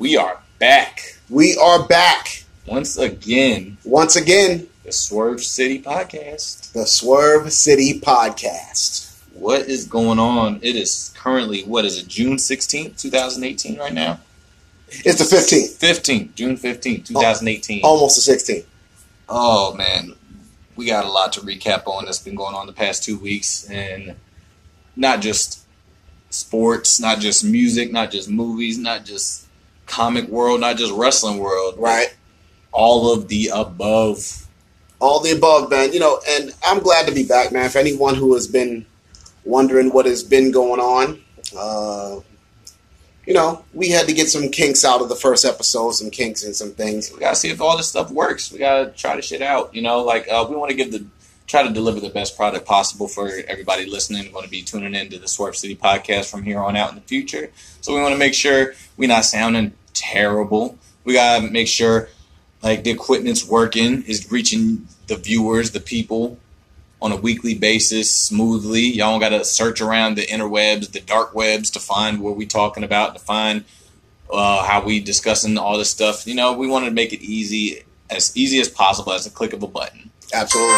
We are back. We are back. Once again. The Swerve City Podcast. The Swerve City Podcast. What is going on? It is currently, June 16th, 2018 right now? It's the 15th. June 15th, 2018. Almost the 16th. Oh, man. We got a lot to recap on that's been going on the past 2 weeks. And not just sports, not just music, not just movies, not just comic world, not just wrestling world. Right. All of the above. All the above, man. And I'm glad to be back, man. For anyone who has been wondering what has been going on, we had to get some kinks out of the first episode, some kinks and some things. We got to see if all this stuff works. We got to try the shit out. We want to try to deliver the best product possible for everybody listening. We're going to be tuning into the Swerve City Podcast from here on out in the future. So we want to make sure we're not sounding terrible. We got to make sure the equipment's working, is reaching the viewers, the people on a weekly basis smoothly. Y'all don't got to search around the interwebs, the dark webs to find what we talking about, to find how we discussing all this stuff. We want to make it easy as possible as a click of a button. Absolutely.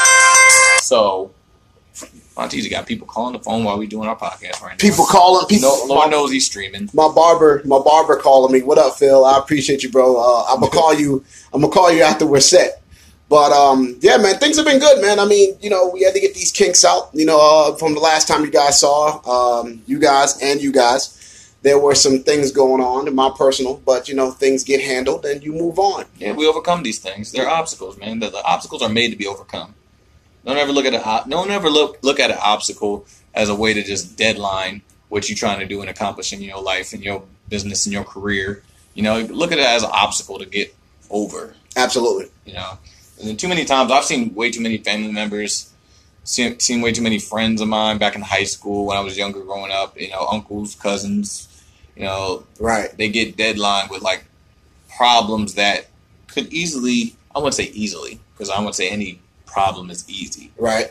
So, Monteezy got people calling the phone while we doing our podcast right now. People calling. Lord knows he's streaming. My barber calling me. What up, Phil? I appreciate you, bro. I'm gonna call you after we're set. But yeah, man, things have been good, man. I mean, we had to get these kinks out. From the last time you guys saw, you guys. There were some things going on in my personal, but things get handled and you move on. Yeah, we overcome these things. They're obstacles, man. The obstacles are made to be overcome. Don't ever look at an obstacle as a way to just deadline what you're trying to do and accomplish in your life, in your business, in your career. Look at it as an obstacle to get over. Absolutely. And then too many times I've seen way too many family members, seen way too many friends of mine back in high school when I was younger growing up, uncles, cousins, right. They get deadlined with problems that could easily, I wouldn't say easily, because I wouldn't say any problem is easy. Right.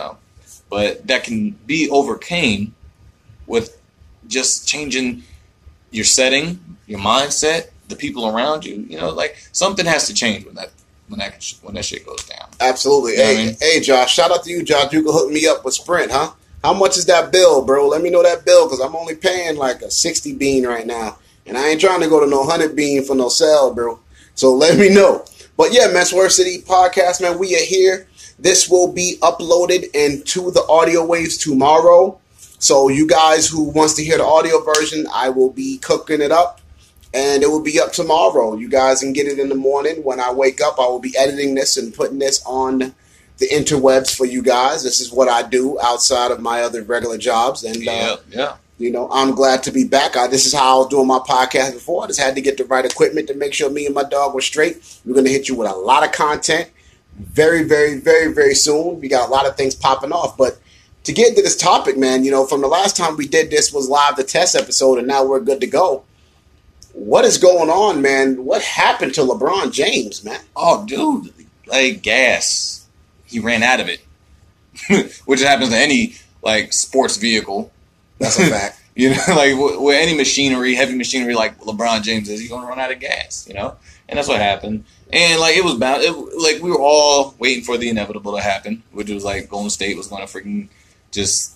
But that can be overcame with just changing your setting, your mindset, the people around you. Something has to change when that shit goes down. Absolutely. Hey, Josh, shout out to you, Josh. You can hook me up with Sprint, huh? How much is that bill, bro? Let me know that bill, because I'm only paying a 60 bean right now. And I ain't trying to go to no 100 bean for no sale, bro. So let me know. But yeah, man, Swerve City Podcast, man, we are here. This will be uploaded into the audio waves tomorrow. So you guys who wants to hear the audio version, I will be cooking it up. And it will be up tomorrow. You guys can get it in the morning. When I wake up, I will be editing this and putting this on the interwebs for you guys. This is what I do outside of my other regular jobs. And, I'm glad to be back. This is how I was doing my podcast before. I just had to get the right equipment to make sure me and my dog were straight. We're going to hit you with a lot of content very, very, very, very soon. We got a lot of things popping off. But to get into this topic, man, from the last time we did this was live the test episode, and now we're good to go. What is going on, man? What happened to LeBron James, man? Oh, dude, gas. He ran out of it, which happens to any sports vehicle. That's a fact. With any machinery, heavy machinery like LeBron James is, he's gonna run out of gas. And that's what happened. And it was bound. We were all waiting for the inevitable to happen, which was Golden State was gonna freaking just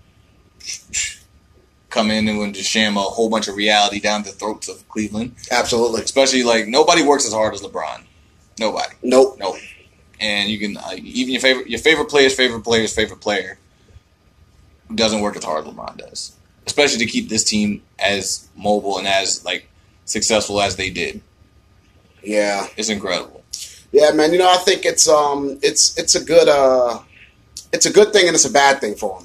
come in and just sham a whole bunch of reality down the throats of Cleveland. Absolutely. Especially nobody works as hard as LeBron. Nobody. Nope. And you can even your favorite player's favorite player's favorite player doesn't work as hard as LeBron does, especially to keep this team as mobile and as successful as they did. Yeah, it's incredible. Yeah, man. I think it's a good thing and it's a bad thing for him.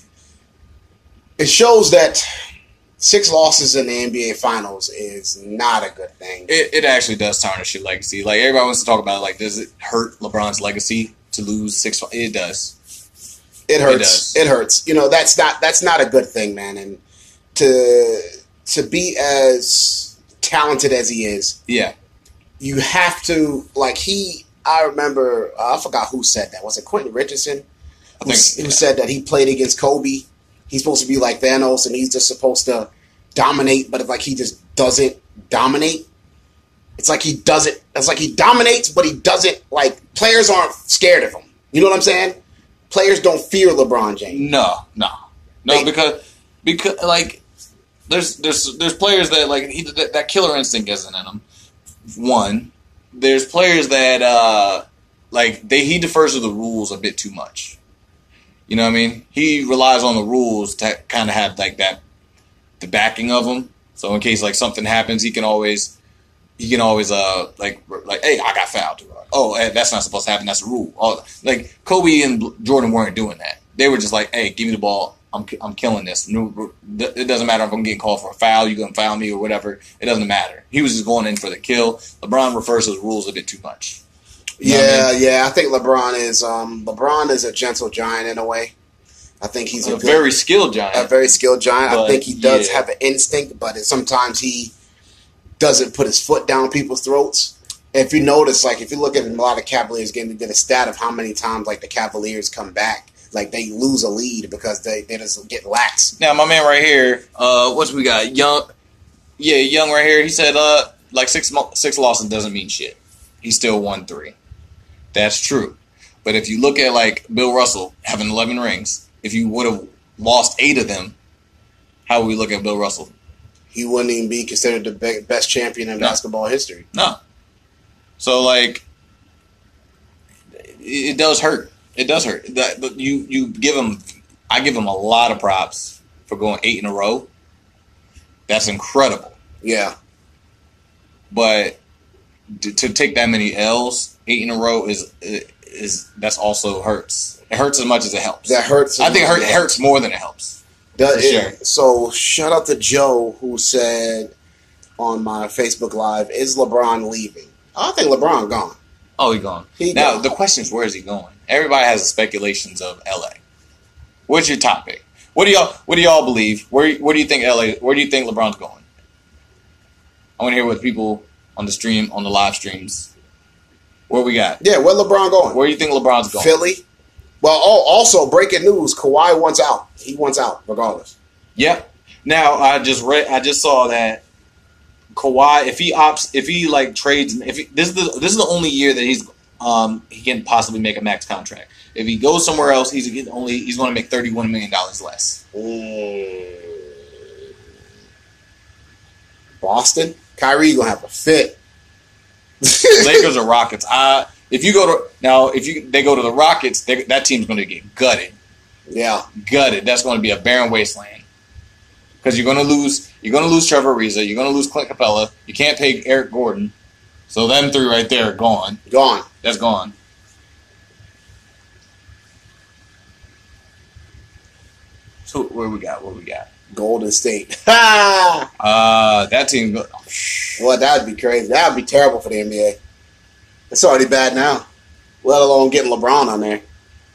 It shows that 6 losses in the NBA Finals is not a good thing. It actually does tarnish your legacy. Everybody wants to talk about does it hurt LeBron's legacy to lose 6? It does. It hurts. It hurts. That's not a good thing, man. And to be as talented as he is, yeah, you have to I remember I forgot who said that. Was it Quentin Richardson? Who said that he played against Kobe? He's supposed to be like Thanos, and he's just supposed to dominate. But if he just doesn't dominate. It's like he dominates, but he doesn't, like, players aren't scared of him. You know what I'm saying? Players don't fear LeBron James. No, because like there's players that like that killer instinct isn't in them. One, there's players that he defers to the rules a bit too much. You know what I mean? He relies on the rules to kind of have like that the backing of them. So in case like something happens, he can always hey, I got fouled. Oh, that's not supposed to happen. That's a rule. Like Kobe and Jordan weren't doing that. They were just like, hey, give me the ball. I'm killing this. It doesn't matter if I'm getting called for a foul. You're going to foul me or whatever. It doesn't matter. He was just going in for the kill. LeBron refers to the rules a bit too much. You know what I mean? I think LeBron is a gentle giant in a way. I think he's a very skilled giant. A very skilled giant. But, I think he does have an instinct, but sometimes he doesn't put his foot down people's throats. If you notice, like, if you look at a lot of Cavaliers games, they did a stat of how many times, like, the Cavaliers come back. Like, they lose a lead because they just get lax. Now, my man right here, what we got? Young right here. He said, like, six losses doesn't mean shit. He still won 3. That's true. But if you look at, like, Bill Russell having 11 rings, if you would have lost 8 of them, how would we look at Bill Russell? He wouldn't even be considered the best champion in basketball history. No. So, like, it does hurt. It does hurt. You give him. I give him a lot of props for going 8 in a row. That's incredible. Yeah. But to take that many L's, 8 in a row is that's also hurts. It hurts as much as it helps. That hurts. I think it hurts more than it helps. Sure. So shout out to Joe who said on my Facebook Live, "Is LeBron leaving?" I think LeBron gone. Oh, he's gone. Now the question is, where is he going? Everybody has the speculations of LA. What's your top pick? What do y'all believe? Where do you think LA? Where do you think LeBron's going? I want to hear what people on the live streams. What we got? Yeah, where LeBron going? Where do you think LeBron's going? Philly. Well, also breaking news: Kawhi wants out. He wants out regardless. Yeah. Now I just saw that Kawhi, if he like trades, this is the only year that he can possibly make a max contract. If he goes somewhere else, he's going to make $31 million less. Boston, Kyrie gonna have a fit. Lakers or Rockets. If they go to the Rockets, that team's going to get gutted. Yeah, gutted. That's going to be a barren wasteland because you're going to lose. You're going to lose Trevor Ariza. You're going to lose Clint Capella. You can't pay Eric Gordon. So them 3 right there are gone. Gone. That's gone. So what we got? Golden State. That team. Well, that would be crazy. That would be terrible for the NBA. It's already bad now. Let alone getting LeBron on there.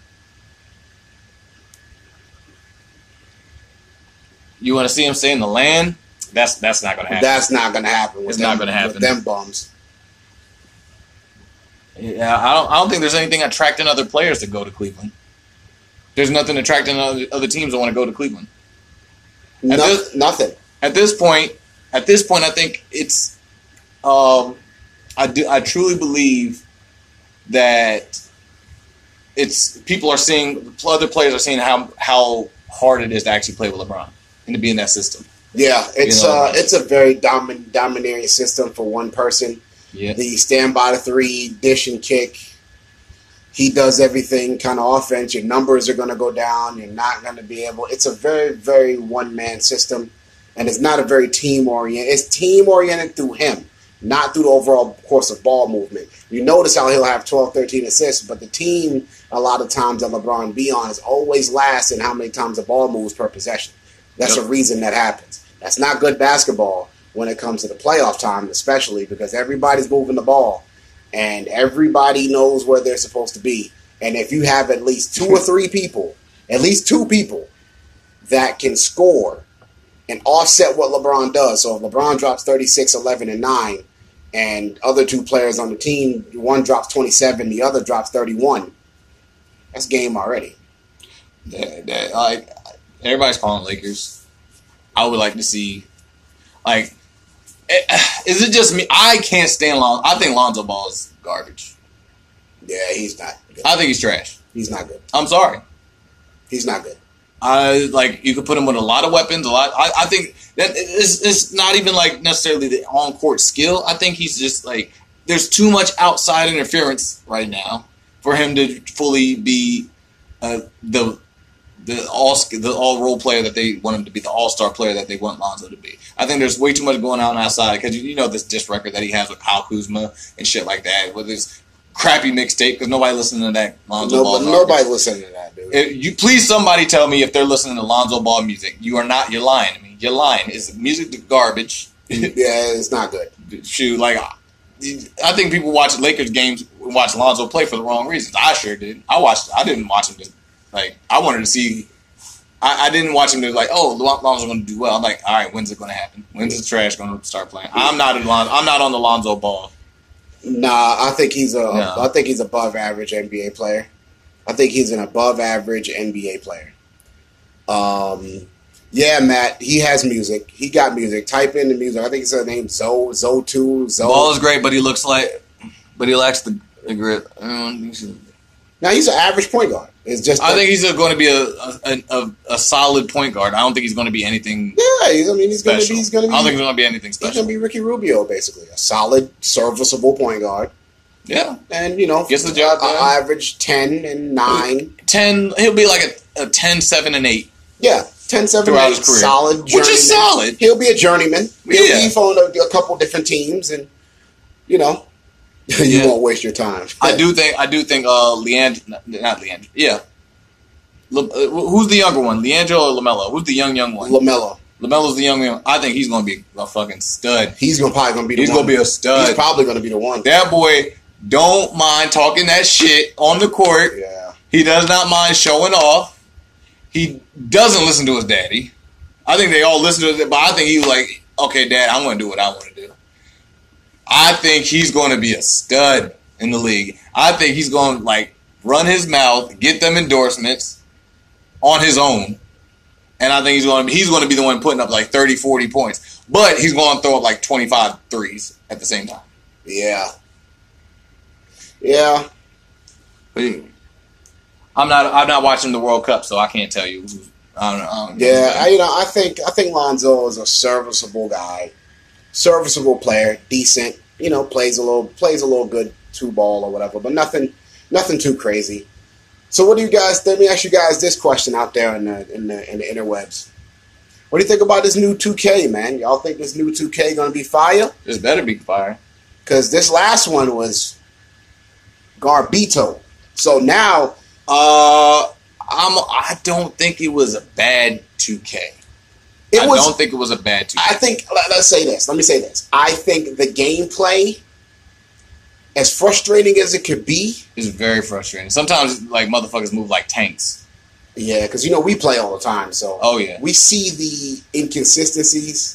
You want to see him stay in the land? That's not going to happen. That's not going to happen. It's not going to happen with them bums. Yeah, I don't think there's anything attracting other players to go to Cleveland. There's nothing attracting other teams that want to go to Cleveland. Nothing. At this point, I think it's. I truly believe that other players are seeing how hard it is to actually play with LeBron and to be in that system. Yeah, it's a very domineering system for one person. Yeah. The stand by the 3, dish and kick. He does everything kind of offense. Your numbers are going to go down. You're not going to be able. It's a very, very one-man system, and it's not a very team-oriented. It's team-oriented through him, not through the overall course of ball movement. You notice how he'll have 12, 13 assists, but the team, a lot of times that LeBron be on, is always last in how many times the ball moves per possession. That's a reason that happens. That's not good basketball when it comes to the playoff time, especially because everybody's moving the ball. And everybody knows where they're supposed to be. And if you have at least 2 or 3 people, at least 2 people that can score and offset what LeBron does. So if LeBron drops 36, 11, and 9, and other 2 players on the team, one drops 27, the other drops 31, that's game already. Everybody's calling Lakers. I would like to see, Is it just me? I can't stand Lonzo. I think Lonzo Ball is garbage. Yeah, he's not good. I think he's trash. He's not good. I'm sorry. He's not good. You could put him with a lot of weapons. I think that it's not even like necessarily the on court skill. I think he's just like there's too much outside interference right now for him to fully be the all role player that they want him to be, the all-star player that they want Lonzo to be. I think there's way too much going on outside because you know this diss record that he has with Kyle Kuzma and shit like that with his crappy mixtape because nobody listening to that Lonzo Ball. Nobody listening to that, dude. Please somebody tell me if they're listening to Lonzo Ball music. You are not. You're lying to me. You're lying. Is music garbage? Yeah, it's not good. Shoot, like I think people watch Lakers games, watch Lonzo play for the wrong reasons. I sure did. I didn't watch him just like I wanted to see. I didn't watch him to like, oh, Lonzo's going to do well. I'm like, all right, when's it going to happen? When's the trash going to start playing? I'm not on the Lonzo Ball. Nah, I think he's above average NBA player. I think he's an above average NBA player. Yeah, Matt, he has music. He got music. Type in the music. I think it's her name Zo2. Ball is great, but he lacks the grit. Now he's an average point guard. It's just I think he's going to be a solid point guard. I don't think he's going to be anything. Yeah, he's going to be. I don't think he's going to be anything special. He's going to be Ricky Rubio, basically, a solid, serviceable point guard. Yeah, and gets the job done. Average 10 and 9. 10. He'll be like a 10, 7, and 8. Yeah, 10, 7, throughout 8, his career, solid journeyman. Which is solid. He'll be a journeyman. He'll be on a couple different teams, and you won't waste your time. I do think Leandro, not Leandro. Yeah. Who's the younger one? Leandro or LaMelo? Who's the young one? LaMelo. LaMelo's the young one. I think he's going to be a fucking stud. He's probably going to be the one. He's going to be a stud. He's probably going to be the one. That boy don't mind talking that shit on the court. Yeah. He does not mind showing off. He doesn't listen to his daddy. I think they all listen to it, but I think he was like, okay, Dad, I'm going to do what I want to do. I think he's going to be a stud in the league. I think he's going to like run his mouth, get them endorsements on his own. And I think he's going to be the one putting up like 30, 40 points. But he's going to throw up like 25 threes at the same time. Yeah. Yeah. But I'm not watching the World Cup, so I can't tell you. I don't know. Yeah, I think Lonzo is a serviceable guy. Serviceable player, decent, plays a little good 2-ball or whatever, but nothing too crazy. So what do you guys? Let me ask you guys this question out there in the interwebs. What do you think about this new 2K, man? Y'all think this new 2K gonna be fire? This better be fire. Because this last one was Garbito. So now, I don't think it was a bad 2K. I don't think it was a bad 2K. I think, let's say this. Let me say this. I think the gameplay, as frustrating as it could be, is very frustrating. Sometimes, like, motherfuckers move like tanks. Yeah, because, we play all the time, so oh yeah, we see the inconsistencies.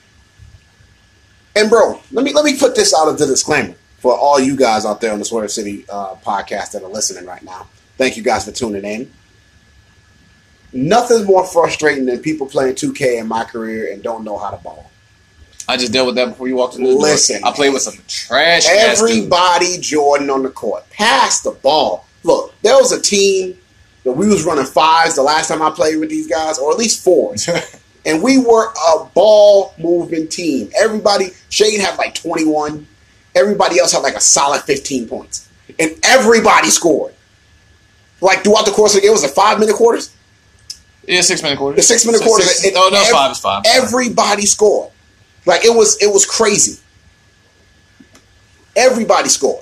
And, bro, let me put this out as a disclaimer for all you guys out there on the Swerve City podcast that are listening right now. Thank you guys for tuning in. Nothing's more frustrating than people playing 2K in my career and don't know how to ball. I just dealt with that before you walked in the door. Listen, I played with some trash. Everybody Jordan on the court. Pass the ball. Look, there was a team that we was running 5s the last time I played with these guys, or at least 4s. And we were a ball-moving team. Everybody, Shane had like 21. Everybody else had like a solid 15 points. And everybody scored. Like throughout the course of the game, was it 5-minute quarters? Yeah, 6-minute quarters. The 6-minute quarters. 5 is 5. Everybody scored. Like it was crazy. Everybody scored.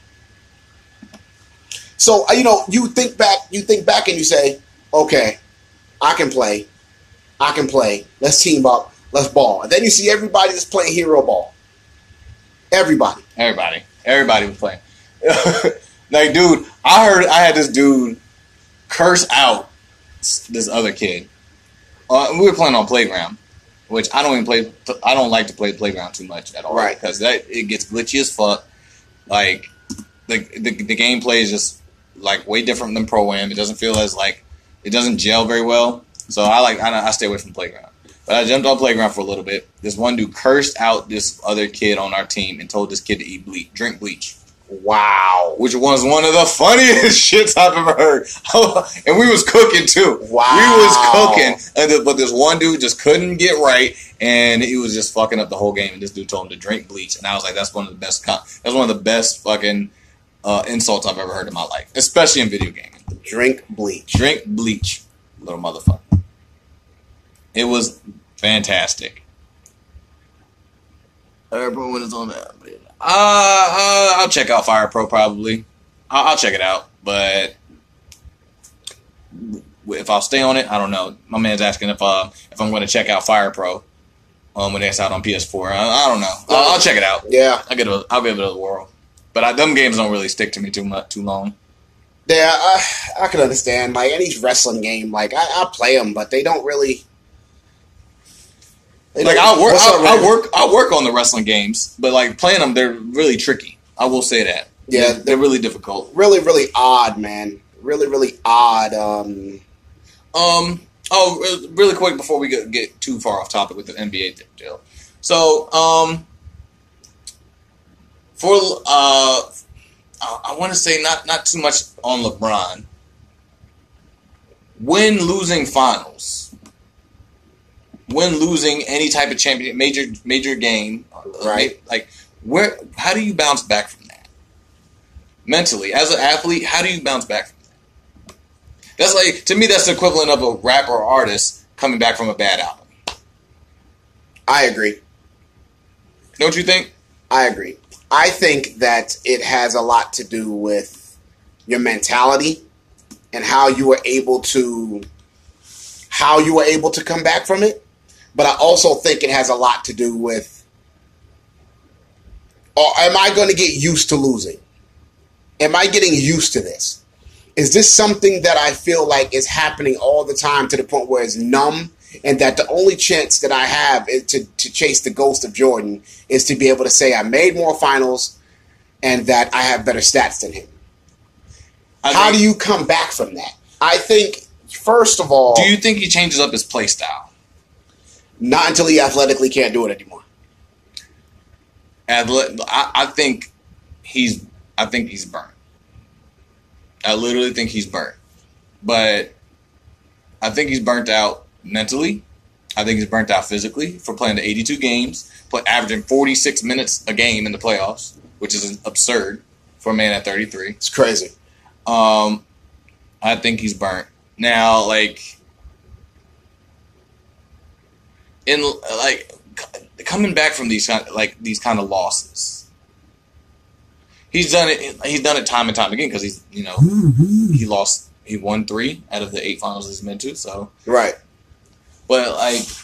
So you think back and you say, okay, I can play. Let's team up. Let's ball. And then you see everybody that's playing hero ball. Everybody was playing. Like, dude, I had this dude curse out this other kid. We were playing on Playground, which I don't like to play Playground too much at all, right? Because it gets glitchy as fuck. Like the gameplay is just like way different than Pro-Am. It doesn't feel as like it doesn't gel very well. So I stay away from Playground. But I jumped on the playground for a little bit. This one dude cursed out this other kid on our team and told this kid to drink bleach. Wow. Which was one of the funniest shits I've ever heard. And we was cooking too. Wow. We was cooking. But this one dude just couldn't get right, and he was just fucking up the whole game. And this dude told him to drink bleach. And I was like, that's one of the best fucking insults I've ever heard in my life. Especially in video gaming. Drink bleach. Drink bleach, little motherfucker. It was fantastic. Everyone is on that. I'll check out Fire Pro probably. I'll check it out, but if I'll stay on it, I don't know. My man's asking if I'm going to check out Fire Pro when it's out on PS4. I don't know. I'll check it out. Yeah, I'll give it a whirl. But them games don't really stick to me too long. Yeah, I can understand. Like any wrestling game, like I play them, but they don't really. Like I'll work on the wrestling games, but like playing them, they're really tricky. I will say that. Yeah, they're really difficult. Really, really odd, man. Really, really odd. Oh, really quick before we get too far off topic with the NBA deal. So, I want to say not too much on LeBron. When losing finals. When losing any type of major game, right? Like how do you bounce back from that? Mentally, as an athlete, how do you bounce back from that? That's like, to me, that's the equivalent of a rapper or artist coming back from a bad album. I agree. Don't you think? I agree. I think that it has a lot to do with your mentality and how you were able to come back from it. But I also think it has a lot to do with, am I going to get used to losing? Am I getting used to this? Is this something that I feel like is happening all the time to the point where it's numb, and that the only chance that I have is to chase the ghost of Jordan is to be able to say I made more finals and that I have better stats than him? How do you come back from that? I think, first of all... Do you think he changes up his play style? Not until he athletically can't do it anymore. I think he's burnt. I literally think he's burnt. But I think he's burnt out mentally. I think he's burnt out physically for playing the 82 games, averaging 46 minutes a game in the playoffs, which is absurd for a man at 33. It's crazy. I think he's burnt. Now, coming back from these kind of losses, he's done it time and time again because he won 3 out of the 8 finals he's been to. So right, but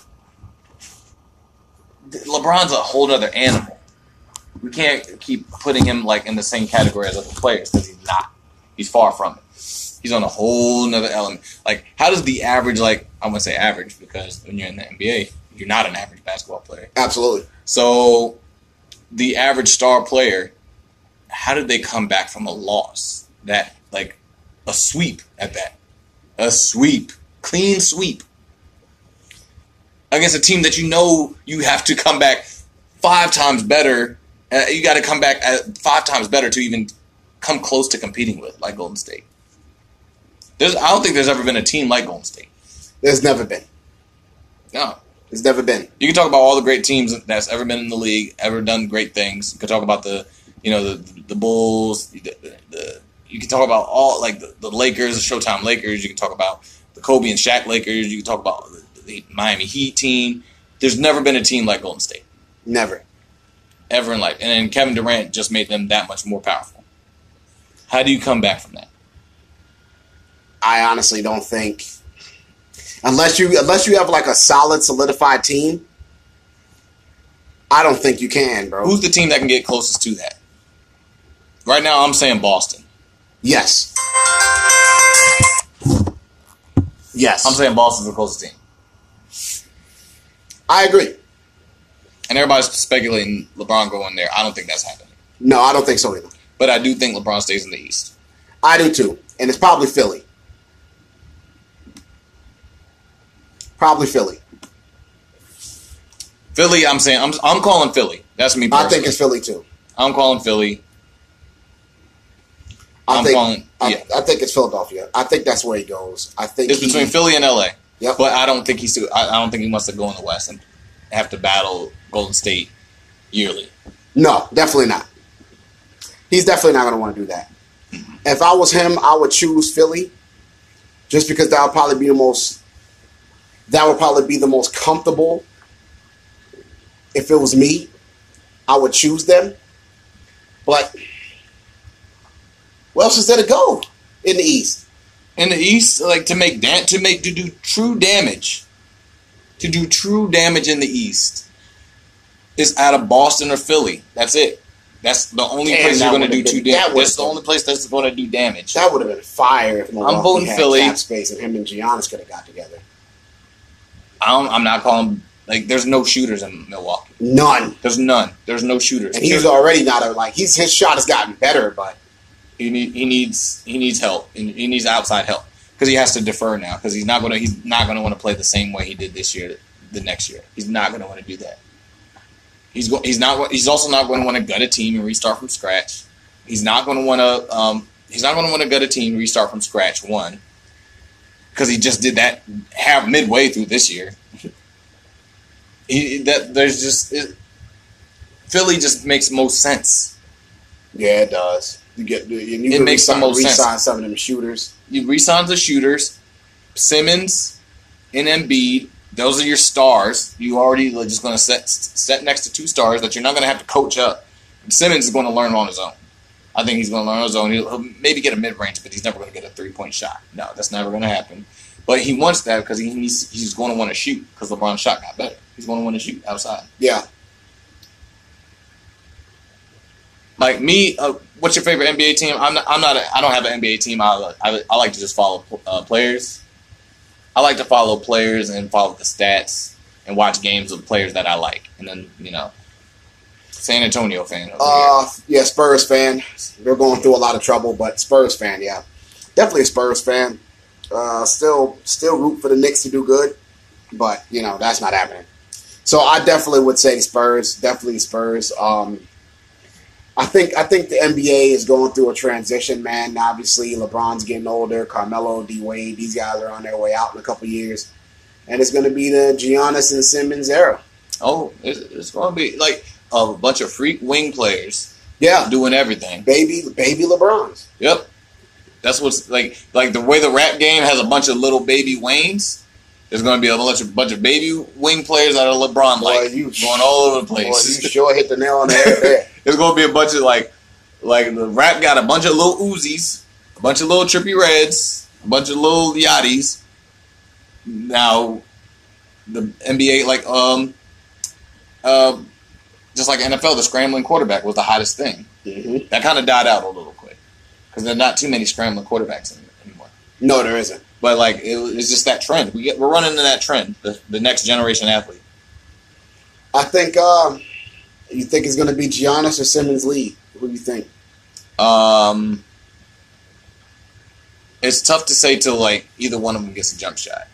LeBron's a whole other animal. We can't keep putting him in the same category as other players because he's not. He's far from it. He's on a whole nother element. How does the average, I wouldn't say average because when you're in the NBA, you're not an average basketball player. Absolutely. So the average star player, how did they come back from a loss? That, a sweep at that. A sweep. Clean sweep. Against a team that you have to come back 5 times better. You got to come back at 5 times better to even come close to competing with, like Golden State. I don't think there's ever been a team like Golden State. There's never been. No. There's never been. You can talk about all the great teams that's ever been in the league, ever done great things. You can talk about the Bulls. You can talk about all the Lakers, the Showtime Lakers. You can talk about the Kobe and Shaq Lakers. You can talk about the Miami Heat team. There's never been a team like Golden State. Never. Ever in life. And then Kevin Durant just made them that much more powerful. How do you come back from that? I honestly don't think, unless you have a solid, solidified team, I don't think you can, bro. Who's the team that can get closest to that? Right now, I'm saying Boston. Yes. Yes. I'm saying Boston's the closest team. I agree. And everybody's speculating LeBron going there. I don't think that's happening. No, I don't think so either. But I do think LeBron stays in the East. I do too. And it's probably Philly. Philly, I'm calling Philly. That's me personally. I think it's Philly too. I'm calling Philly. I think it's Philadelphia. I think that's where he goes. I think it's between Philly and LA. Yep. But I don't think he wants to go in the West and have to battle Golden State yearly. No, definitely not. He's definitely not going to want to do that. Mm-hmm. If I was him, I would choose Philly, just because that would probably be the most comfortable. If it was me, I would choose them. But where else is there to go in the East? In the East, like to do true damage in the East is out of Boston or Philly. That's it. That's the only place you're going to do true damage. That's the only place that's going to do damage. That would have been fire if Milwaukee I'm voting had Philly. Cap space and him and Giannis could have got together. I'm not calling. Like, there's no shooters in Milwaukee. None. There's none. There's no shooters. And he's already not his shot has gotten better, but he needs help. He needs outside help because he has to defer now because he's not going to want to play the same way he did this year. The next year, he's not going to want to do that. He's also not going to want to gut a team and restart from scratch. He's not going to want to gut a team and restart from scratch. One, because he just did that midway through this year. Philly just makes most sense. Yeah, it does. It makes the most sense. Re-sign some of them shooters. You re-sign the shooters, Simmons and Embiid. Those are your stars. You already just going to set next to two stars that you're not going to have to coach up. Simmons is going to learn on his own. I think he's going to learn on his own. He'll maybe get a mid-range, but he's never going to get a three-point shot. No, that's never going to happen. But he wants that because he's going to want to shoot because LeBron's shot got better. He's going to want to shoot outside. Yeah. Like me, what's your favorite NBA team? I don't have an NBA team. I like to just follow players. I like to follow players and follow the stats and watch games of players that I like. And then, San Antonio fan. Yeah, Spurs fan. They're going through a lot of trouble, but Spurs fan, yeah. Definitely a Spurs fan. Still root for the Knicks to do good, but, that's not happening. So I definitely would say Spurs. Definitely Spurs. I think the NBA is going through a transition, man. Obviously, LeBron's getting older. Carmelo, D-Wade, these guys are on their way out in a couple years. And it's going to be the Giannis and Simmons era. Oh, it's going to be like a bunch of freak wing players. Yeah. Doing everything. Baby LeBrons. Yep. That's what's like the way the rap game has a bunch of little baby Waynes. There's going to be a bunch of baby wing players that are LeBron going all over the place. Boy, you sure hit the nail on the head there. There's going to be a bunch of like the rap got a bunch of little Uzis, a bunch of little Trippie Reds, a bunch of little Yachties. Now, the NBA just like NFL, the scrambling quarterback was the hottest thing. Mm-hmm. That kind of died out a little quick because there are not too many scrambling quarterbacks anymore. No, there isn't. But it's just that trend. We're running into that trend. The next generation athlete. I think. You think it's going to be Giannis or Simmons lead? Who do you think? It's tough to say till either one of them gets a jump shot.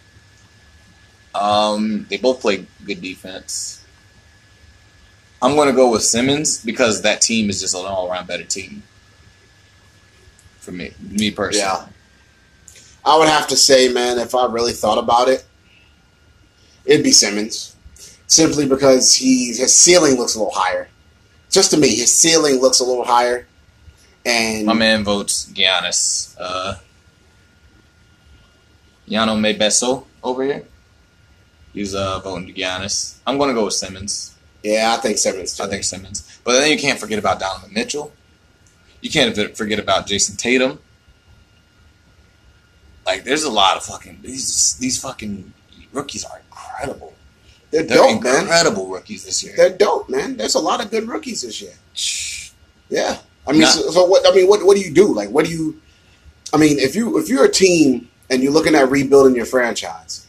They both play good defense. I'm going to go with Simmons because that team is just an all-around better team. For me personally. Yeah. I would have to say, man, if I really thought about it, it'd be Simmons. Simply because his ceiling looks a little higher. Just to me, his ceiling looks a little higher. And my man votes Giannis. Gianno Mebeso over here. He's voting Giannis. I'm going to go with Simmons. Yeah, I think Simmons too. I think Simmons. But then you can't forget about Donovan Mitchell. You can't forget about Jason Tatum. There's a lot of fucking... These fucking rookies are incredible. They're dope, man. Incredible rookies this year. They're dope, man. There's a lot of good rookies this year. Yeah. I mean, so what? I mean, what do you do? What do you? I mean, if you're a team and you're looking at rebuilding your franchise,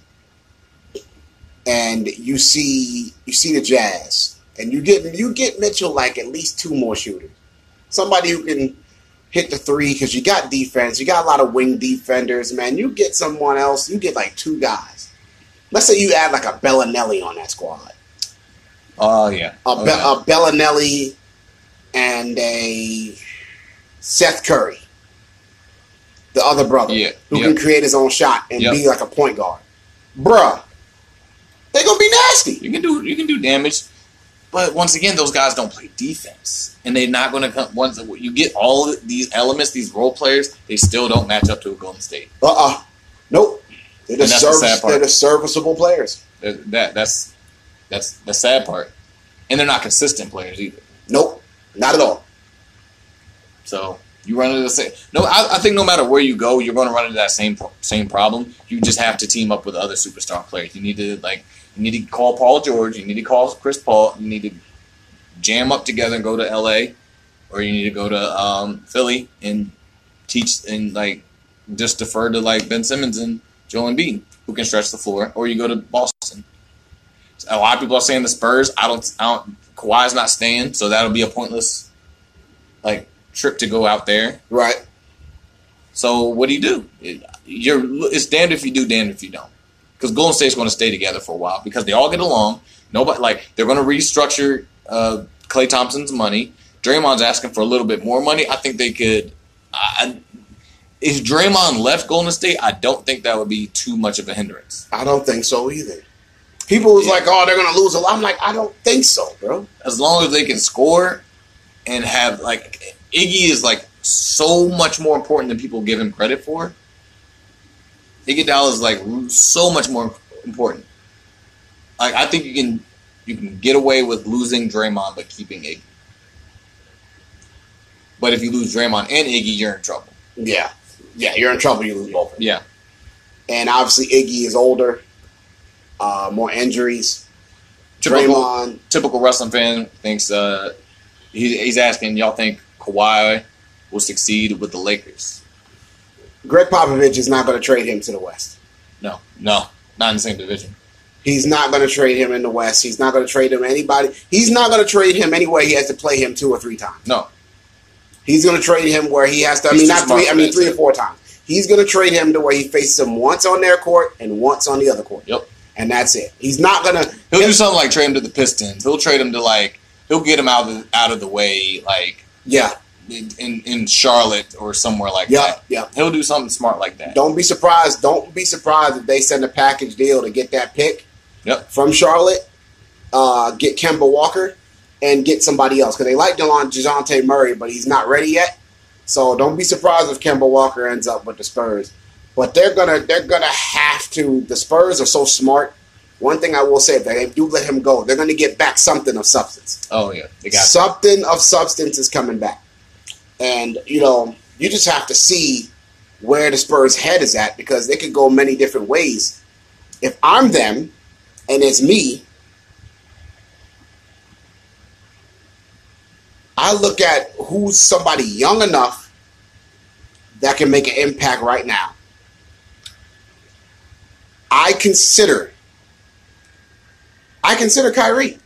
and you see the Jazz, and you get Mitchell at least two more shooters, somebody who can hit the three because you got defense, you got a lot of wing defenders, man. You get someone else, you get two guys. Let's say you add a Bellinelli on that squad. Oh yeah. A Bellinelli and a Seth Curry, the other brother, who can create his own shot and be like a point guard. Bruh, they're gonna be nasty. You can do damage, but once again, those guys don't play defense, and they're not gonna come. Once you get all these elements, these role players, they still don't match up to a Golden State. Nope. They're the serviceable players. That's the sad part, and they're not consistent players either. Nope, not at all. So you run into the same. No, I think no matter where you go, you're going to run into that same problem. You just have to team up with other superstar players. You need to call Paul George. You need to call Chris Paul. You need to jam up together and go to LA, or you need to go to Philly and teach and just defer to Ben Simmons and Joel Embiid, who can stretch the floor, or you go to Boston. So a lot of people are saying the Spurs. I don't. Kawhi's not staying, so that'll be a pointless trip to go out there. Right. So what do? It's damned if you do, damned if you don't. Because Golden State's going to stay together for a while because they all get along. Nobody they're going to restructure Klay Thompson's money. Draymond's asking for a little bit more money. I think they could. If Draymond left Golden State, I don't think that would be too much of a hindrance. I don't think so either. People was like, "Oh, they're going to lose a lot." I'm like, I don't think so, bro. As long as they can score and have Iggy is so much more important than people give him credit for. Iguodala is so much more important. I think you can get away with losing Draymond but keeping Iggy. But if you lose Draymond and Iggy, you're in trouble. Yeah, you're in trouble. You lose both. Yeah, and obviously Iggy is older, more injuries. Typical wrestling fan thinks he's asking y'all think Kawhi will succeed with the Lakers. Greg Popovich is not going to trade him to the West. No, not in the same division. He's not going to trade him in the West. He's not going to trade him anybody. He's not going to trade him anyway. He has to play him 2 or 3 times. No. He's going to trade him where he has to. 3 or 4 times. He's going to trade him to where he faces him once on their court and once on the other court. Yep. And that's it. He's not going to. He'll do something like trade him to the Pistons. He'll trade him to he'll get him out of the way Yeah. In Charlotte or somewhere like that. Yeah. He'll do something smart like that. Don't be surprised if they send a package deal to get that pick from Charlotte, get Kemba Walker, and get somebody else. Because they like DeJounte Murray, but he's not ready yet. So don't be surprised if Kemba Walker ends up with the Spurs. But they're gonna have to. The Spurs are so smart. One thing I will say, if they do let him go, they're gonna get back something of substance. Oh yeah, they got something of substance is coming back. And, you just have to see where the Spurs' head is at because they could go many different ways. If I'm them and it's me, I look at who's somebody young enough that can make an impact right now. I consider Kyrie.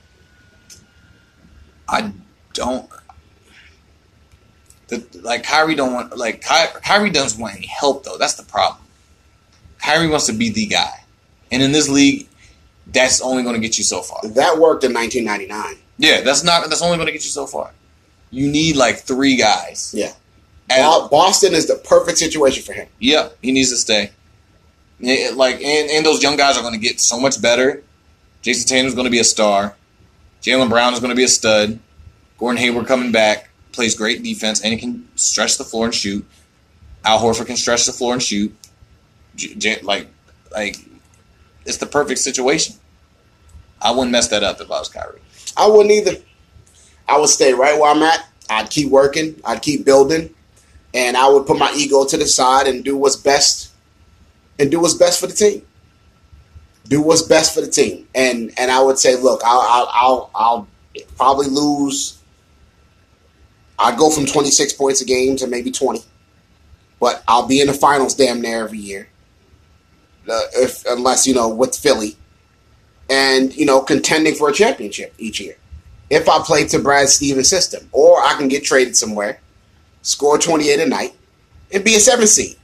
Kyrie Kyrie doesn't want any help though. That's the problem. Kyrie wants to be the guy, and in this league, that's only going to get you so far. That worked in 1999. Yeah, that's only going to get you so far. You need 3 guys. Yeah, Boston is the perfect situation for him. Yeah, he needs to stay. And those young guys are going to get so much better. Jason Tatum's going to be a star. Jaylen Brown is going to be a stud. Gordon Hayward coming back. Plays great defense and he can stretch the floor and shoot. Al Horford can stretch the floor and shoot. It's the perfect situation. I wouldn't mess that up if I was Kyrie. I wouldn't either. I would stay right where I'm at. I'd keep working. I'd keep building, and I would put my ego to the side and do what's best. And do what's best for the team. Do what's best for the team. And I would say, look, I'll probably lose. I'd go from 26 points a game to maybe 20. But I'll be in the finals damn near every year. Unless, with Philly. And, contending for a championship each year. If I play to Brad Stevens' system. Or I can get traded somewhere, score 28 a night, and be a 7 seed.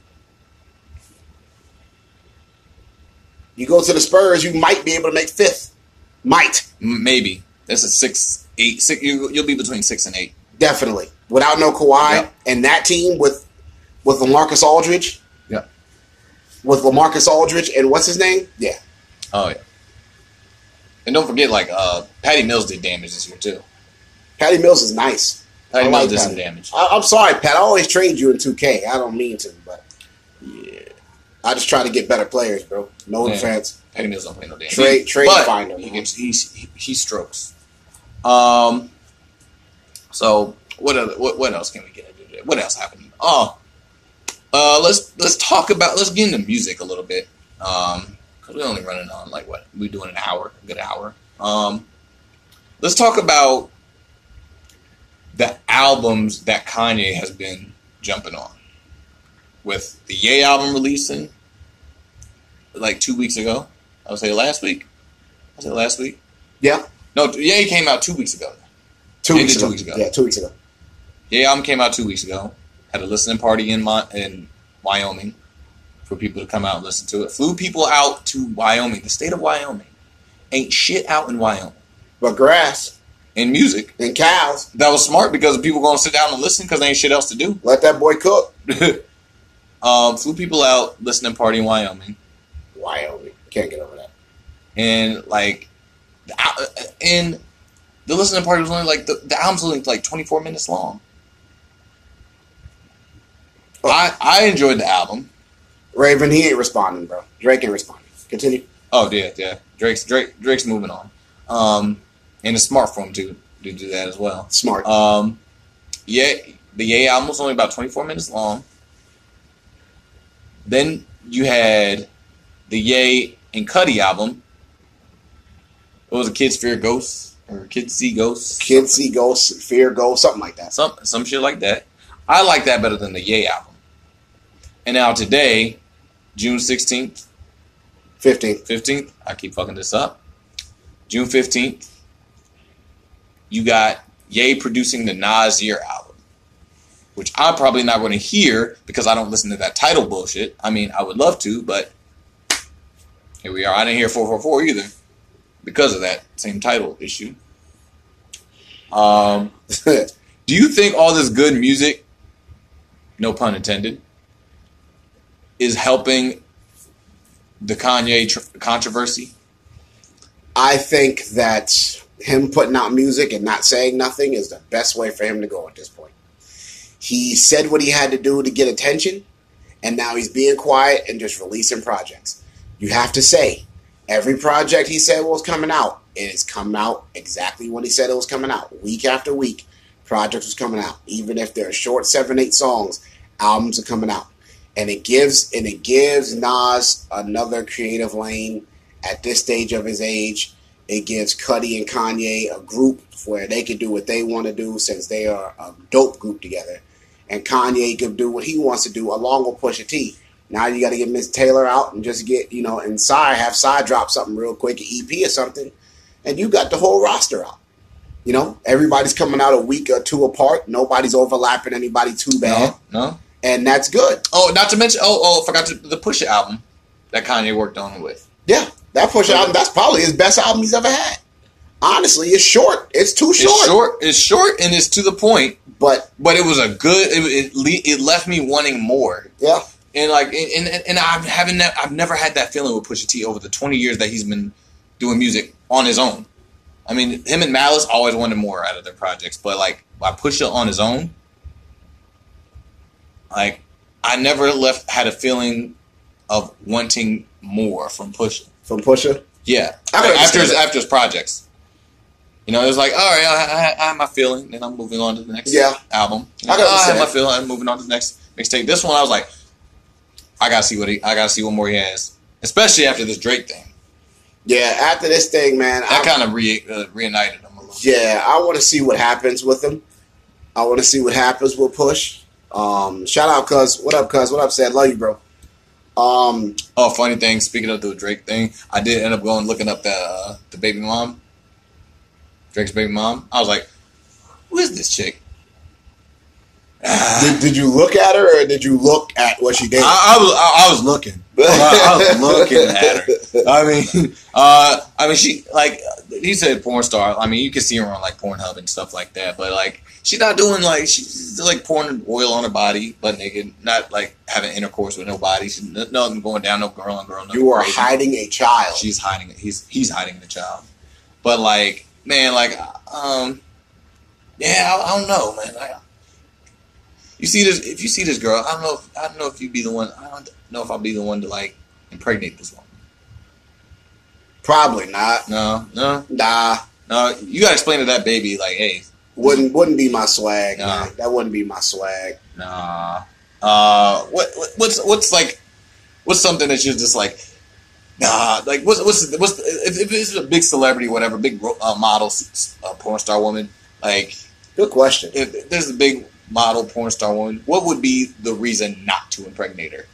You go to the Spurs, you might be able to make 5th. Might. Maybe. That's a 6, 8. 6, you'll be between 6 and 8. Definitely. Without no Kawhi. Yep. And that team with LaMarcus Aldridge. Yeah. With LaMarcus Aldridge and what's his name? Yeah. Oh, yeah. And don't forget, like, Patty Mills did damage this year, too. Patty Mills is nice. Patty Mills did some damage. I'm sorry, Pat. I always trade you in 2K. I don't mean to, but yeah. I just try to get better players, bro. No offense. Patty Mills don't play no damage. Trade finder. He strokes. So what else can we get into today? What else happened? Let's get into music a little bit. Cause we're only running on like what we're doing a good hour. Let's talk about the albums that Kanye has been jumping on. With the Ye album releasing like 2 weeks ago. I would say last week. Yeah. No, Ye came out 2 weeks ago. 2 weeks ago. 2 weeks ago. Yeah, 2 weeks ago. Ye album came out 2 weeks ago. Had a listening party in Wyoming for people to come out and listen to it. Flew people out to Wyoming. The state of Wyoming. Ain't shit out in Wyoming. But grass. And music. And cows. That was smart because people going to sit down and listen because there ain't shit else to do. Let that boy cook. Flew people out, listening party in Wyoming. Can't get over that. And like, the listening party was only like, the album's only like 24 minutes long. Oh. I enjoyed the album. Raven, he ain't responding, bro. Drake ain't responding. Continue. Oh, yeah. Drake's moving on. And it's smart for him to do that as well. Smart. Yeah, the Ye album was only about 24 minutes long. Then you had the Ye and Cudi album. It was a Kids Fear Ghosts or Kids See Ghosts. Kids See Ghosts, Fear Ghosts, something like that. Some shit like that. I like that better than the Ye album. And now today, June 16th. 15th. I keep fucking this up. June 15th. You got Ye producing the Nas Year album. Which I'm probably not going to hear because I don't listen to that title bullshit. I mean, I would love to, but here we are. I didn't hear 444 either because of that same title issue. Do you think all this good music, no pun intended, is helping the Kanye controversy? I think that him putting out music and not saying nothing is the best way for him to go at this point. He said what he had to do to get attention, and now he's being quiet and just releasing projects. You have to say, every project he said was coming out, it has come out exactly when he said it was coming out. Week after week, projects was coming out. Even if they're short 7-8 songs, albums are coming out. And it gives Nas another creative lane at this stage of his age. It gives Cudi and Kanye a group where they can do what they want to do since they are a dope group together. And Kanye can do what he wants to do along with Pusha T. Now you got to get Miss Taylor out and just get, and have Psy drop something real quick, an EP or something. And you got the whole roster out. Everybody's coming out a week or two apart. Nobody's overlapping anybody too bad. No. And that's good. Oh, not to mention, I forgot the Pusha album that Kanye worked on with. Yeah, that Pusha album, that's probably his best album he's ever had. Honestly, it's short. It's too short. It's short and it's to the point. But it was a good. It left me wanting more. Yeah. And I've never had that feeling with Pusha T over the 20 years that he's been doing music on his own. I mean, him and Malice always wanted more out of their projects, but like by Pusha on his own, like I never had a feeling of wanting more from Pusha. From Pusha? Yeah. After his projects. It was like, all right, I have my feeling, and I'm moving on to the next album. I have my feeling, I'm moving on to the next mixtape. This one, I was like, I gotta see what more he has, especially after this Drake thing. Yeah, after this thing, man, that kind of reunited him a little. Yeah, I want to see what happens with him. I want to see what happens with Push. Shout out, cuz. What up, cuz? What up, Sad? Love you, bro. Funny thing. Speaking of the Drake thing, I did end up looking up the baby mom. Drake's baby mom. I was like, who is this chick? Did you look at her or did you look at what she did? I was looking. I was looking at her. I mean, she like he said porn star. I mean, you can see her on like Pornhub and stuff like that. But like, she's not doing like she's like pouring oil on her body, butt naked, not like having intercourse with nobody. She's nothing going down, no girl on girl. You are crazy. hiding a child. She's hiding it. He's hiding the child. But like, man, like, yeah, I don't know, man. You see this? If you see this girl, I don't know if you'd be the one. I don't know if I'll be the one to like impregnate this woman. Probably not. No. Nah. You gotta explain to that baby, like, hey, wouldn't be my swag. Nah. Man. That wouldn't be my swag. Nah. What's something that you're just like, nah, like what's if it's a big celebrity, whatever, big model, porn star woman, like, good question. If there's a big model porn star woman, what would be the reason not to impregnate her?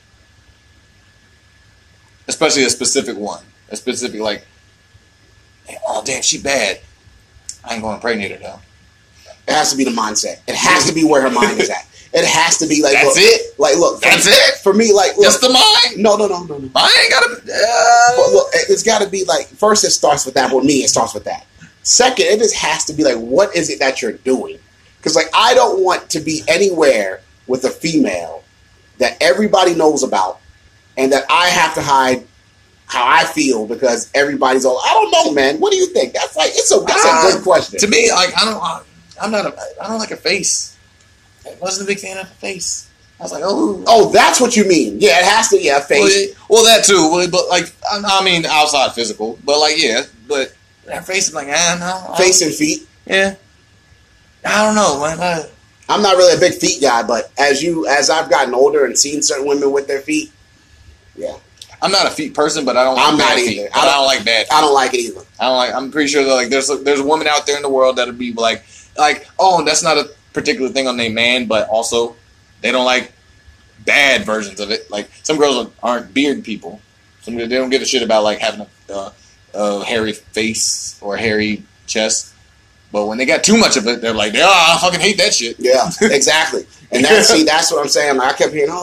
Especially a specific one. A specific, like, oh, damn, she bad. I ain't going to impregnate her, though. It has to be the mindset. It has to be where her mind is at. It has to be like, that's look, it? Like, look. That's it? For me, like, look. Just the mind? No. I ain't got to... But look, it's got to be like, first it starts with that. With me, it starts with that. Second, it just has to be like, what is it that you're doing? Because, like, I don't want to be anywhere with a female that everybody knows about and that I have to hide how I feel because everybody's all, I don't know, man. What do you think? That's a good question. To me, like, I don't like her face. I wasn't a big fan of her face. I was like, oh, that's what you mean. Yeah, it has to, yeah, face. Well, that too. But like, I mean, outside physical. But like, yeah, but her face is like, no. Face and feet. Yeah. I don't know, man. I'm not really a big feet guy, but as I've gotten older and seen certain women with their feet, yeah. I'm not a feet person, but I don't like I'm bad not feet. either. I don't like bad feet. I don't like it either. I'm pretty sure that like there's a woman out there in the world that'll be like, oh, that's not a particular thing on their man, but also they don't like bad versions of it. Like, some girls aren't beard people. They don't give a shit about like having a hairy face or a hairy chest. But when they got too much of it, they're like, I fucking hate that shit. Yeah, exactly. And that's what I'm saying. Like, I kept hearing,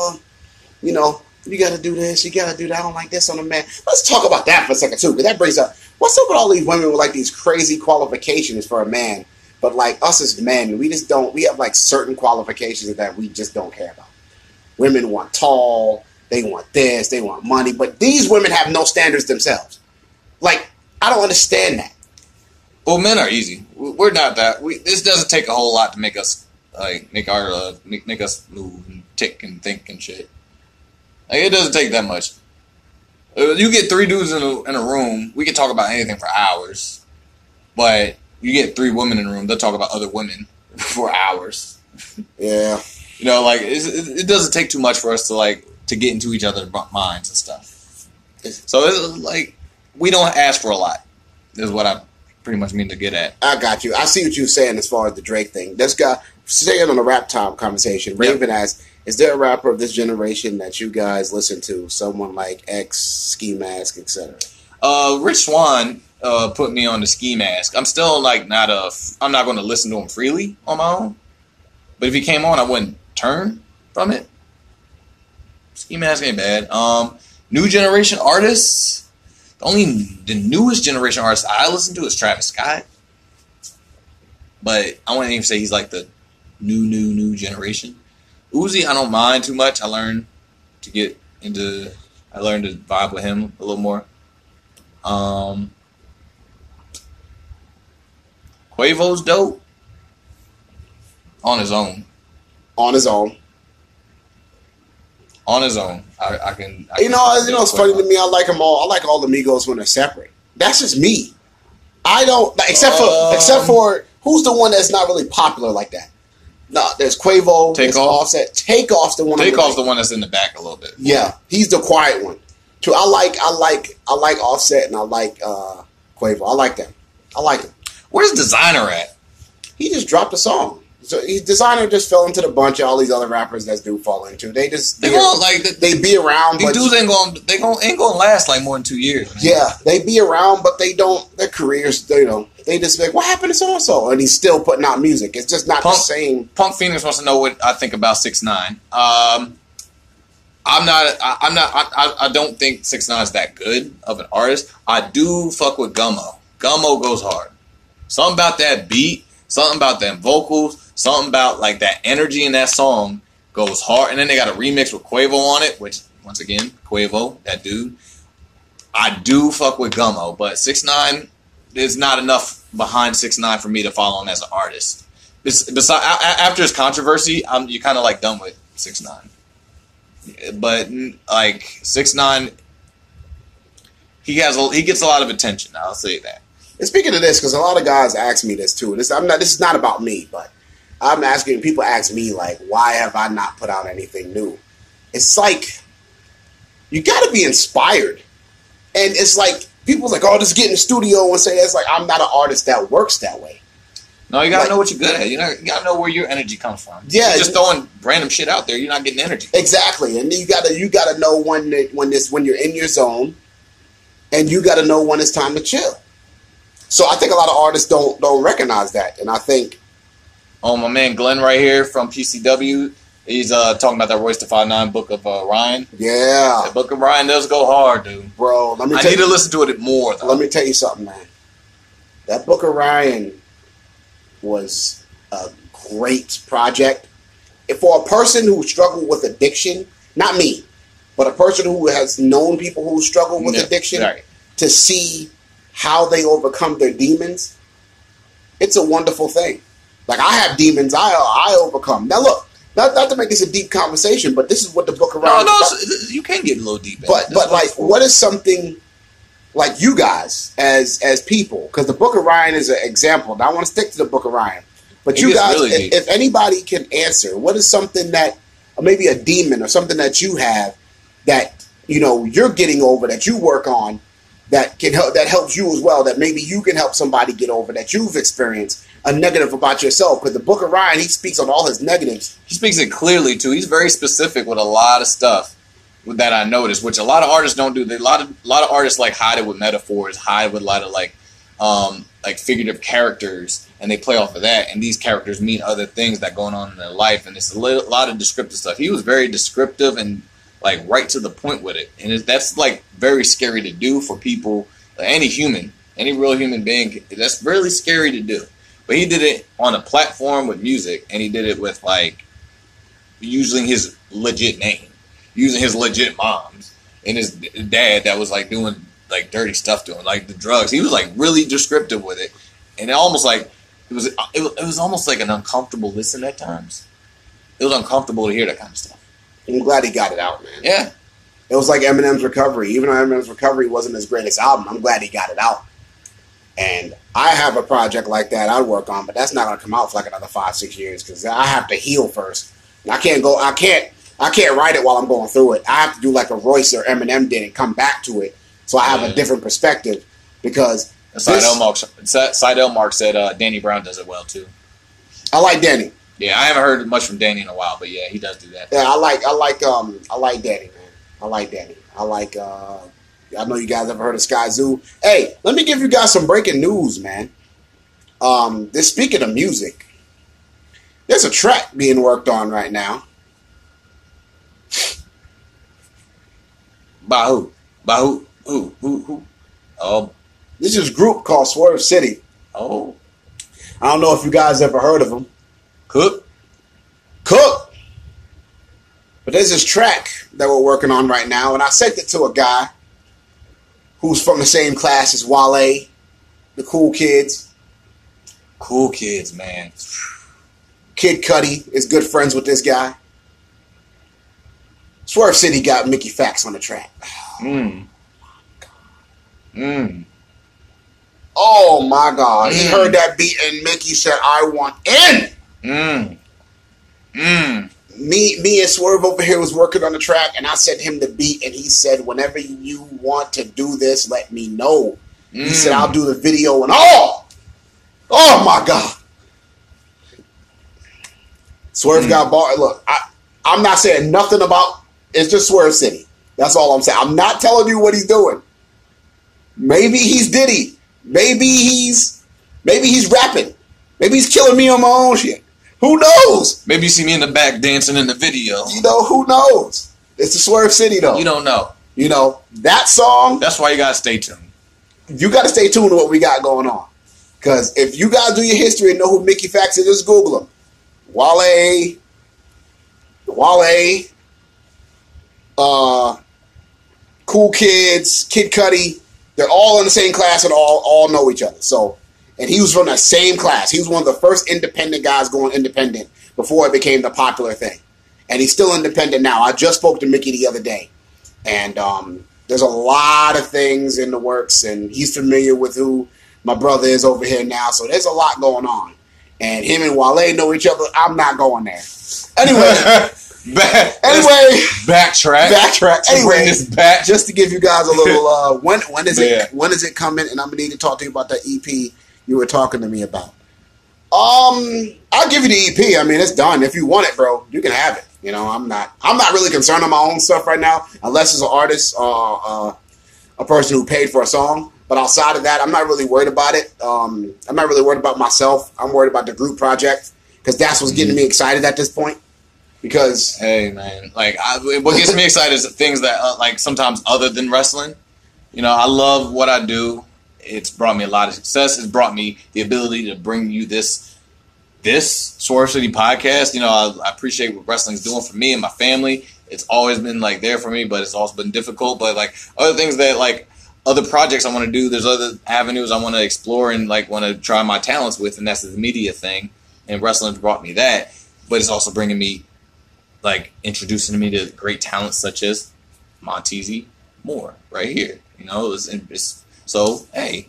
you got to do this, you got to do that. I don't like this on a man. Let's talk about that for a second, too, because that brings up, what's up with all these women with, like, these crazy qualifications for a man, but, like, us as men, we have, like, certain qualifications that we just don't care about. Women want tall, they want this, they want money, but these women have no standards themselves. Like, I don't understand that. Well, men are easy. We're not that. This doesn't take a whole lot to make us, like, make us move and tick and think and shit. Like, it doesn't take that much. You get 3 dudes in a room, we can talk about anything for hours. But you get 3 women in a room, they'll talk about other women for hours. Yeah. Like, it doesn't take too much for us to get into each other's minds and stuff. So it's like, we don't ask for a lot, is what I pretty much mean to get at. I got you. I see what you're saying as far as the Drake thing. This guy, staying on the rap time conversation, Raven asked, is there a rapper of this generation that you guys listen to? Someone like X, Ski Mask, etc. Rich Swann put me on the Ski Mask. I'm still like I'm not going to listen to him freely on my own. But if he came on, I wouldn't turn from it. Ski Mask ain't bad. New generation artists. The newest generation artist I listen to is Travis Scott. But I wouldn't even say he's like the new generation. Uzi, I don't mind too much. I learned to vibe with him a little more. Quavo's dope. On his own. I can it's funny to me. I like them all. I like all the Migos when they're separate. That's just me. I don't, except for who's the one that's not really popular like that. No, there's Quavo. There's Offset. Takeoff's the one. Takeoff's the one that's in the back a little bit. Yeah, he's the quiet one. Too. I like Offset and I like Quavo. I like them. I like him. Where's Designer at? He just dropped a song. So Designer just fell into the bunch of all these other rappers that do fall into. They be around. These dudes ain't gonna last like more than 2 years. Man. Yeah, they be around, but they don't. Their careers, they just be like, what happened to so and so, and he's still putting out music. It's just not the same. Punk Phoenix wants to know what I think about 6ix9ine. I don't think 6ix9ine is that good of an artist. I do fuck with Gummo. Gummo goes hard. Something about that beat, something about them vocals, something about like that energy in that song goes hard. And then they got a remix with Quavo on it, which once again, Quavo, that dude. I do fuck with Gummo, but 6ix9ine is not enough behind 6ix9ine for me to follow him as an artist. After his controversy, you kind of like done with 6ix9ine. But like 6ix9ine, he gets a lot of attention. I'll say that. And speaking of this, because a lot of guys ask me this too. This is not about me, but I'm asking. People ask me like, why have I not put out anything new? It's like you got to be inspired, and it's like people's like, oh, just get in the studio and say it's like I'm not an artist that works that way. No, you gotta know what you're good at. You gotta know where your energy comes from. Yeah, you're just throwing random shit out there. You're not getting energy. Exactly, and you gotta know when you're in your zone, and you gotta know when it's time to chill. So I think a lot of artists don't recognize that, and I think, my man Glenn right here from PCW, he's talking about that Royce da 5'9" Book of Ryan. Yeah, the Book of Ryan does go hard, dude. Bro, I need to listen to it more, though. Let me tell you something, man. That Book of Ryan was a great project. For a person who struggled with addiction, not me, but a person who has known people who struggle with addiction, right, to see how they overcome their demons, it's a wonderful thing. Like, I have demons I overcome. Now look, not to make this a deep conversation, but this is what the Book of Ryan you can get a little deep. But like, what is something like you guys as people? Because the Book of Ryan is an example. Now I want to stick to the Book of Ryan, but you guys, really if anybody can answer, what is something that, or maybe a demon or something that you have that you're getting over, that you work on, that can help, that helps you as well, that maybe you can help somebody get over, that you've experienced a negative about yourself? Because the Book of Ryan, he speaks on all his negatives. He speaks it clearly too. He's very specific with a lot of stuff that I noticed, which a lot of artists don't do. A lot of artists like hide it with metaphors, hide with a lot of like figurative characters, and they play off of that. And these characters mean other things that going on in their life, and it's a lot of descriptive stuff. He was very descriptive and like right to the point with it, and that's like very scary to do for people, any real human being. That's really scary to do. But he did it on a platform with music, and he did it with like using his legit name, using his legit moms and his dad that was like doing like dirty stuff to him, like the drugs. He was like really descriptive with it, and it almost like it was almost like an uncomfortable listen at times. It was uncomfortable to hear that kind of stuff. I'm glad he got it out, man. Yeah. It was like Eminem's Recovery. Even though Eminem's Recovery wasn't his greatest album, I'm glad he got it out. And I have a project like that I'd work on, but that's not going to come out for like another 5-6 years because I have to heal first. I can't write it while I'm going through it. I have to do like a Royce or Eminem did and come back to it so I have a different perspective, because Seidel Mark said Danny Brown does it well too. I like Danny. Yeah, I haven't heard much from Danny in a while, but yeah, he does do that. Yeah, I like Danny, man. I like Danny. I know you guys ever heard of Sky Zoo. Hey, let me give you guys some breaking news, man. Speaking of music, there's a track being worked on right now. By who? By who? Who? Oh, this is a group called Swerve City. Oh, I don't know if you guys ever heard of them. Cook. But there's this track that we're working on right now, and I sent it to a guy who's from the same class as Wale, the Cool Kids. Cool Kids, man. Kid Cudi is good friends with this guy. Swerve City got Mickey Fax on the track. Oh my God. He heard that beat and Mickey said, I want in. Me and Swerve over here was working on the track, and I sent him the beat, and he said, whenever you want to do this, let me know. He said, I'll do the video and all. Oh my God. Swerve got bought. Look, I'm not saying nothing about, it's just Swerve City. That's all I'm saying. I'm not telling you what he's doing. Maybe he's Diddy. Maybe he's rapping. Maybe he's killing me on my own shit. Who knows? Maybe you see me in the back dancing in the video. Who knows? It's the Swerve City, though. You don't know. You know, that song, That's why you gotta stay tuned. you got to stay tuned to what we got going on. Because if you guys do your history and know who Mickey Factz is, just Google him. Wale, Cool Kids, Kid Cudi, they're all in the same class and all know each other. So, and he was from that same class. He was one of the first independent guys going independent before it became the popular thing. And he's still independent now. I just spoke to Mickey the other day. And there's a lot of things in the works, and he's familiar with who my brother is over here now. So there's a lot going on. And him and Wale know each other. I'm not going there. Anyway. Backtrack. Anyway, bring this back. Just to give you guys a little when is it coming? And I'm gonna need to talk to you about that EP you were talking to me about. I'll give you the EP. I mean, it's done. If you want it, bro, you can have it. You know, I'm not really concerned on my own stuff right now, unless it's an artist or a person who paid for a song. But outside of that, I'm not really worried about it. I'm not really worried about myself. I'm worried about the group project because that's what's getting me excited at this point. Because hey, man, like what gets me excited is things that like sometimes other than wrestling. You know, I love what I do. It's brought me a lot of success. It's brought me the ability to bring you this Swerve City podcast. You know, I appreciate what wrestling's doing for me and my family. It's always been like there for me, but it's also been difficult. But like other things that like other projects I want to do, there's other avenues I want to explore and like want to try my talents with, and that's the media thing. And wrestling's brought me that, but it's also bringing me like introducing me to great talents such as Montez Moore right here. You know, it's so hey,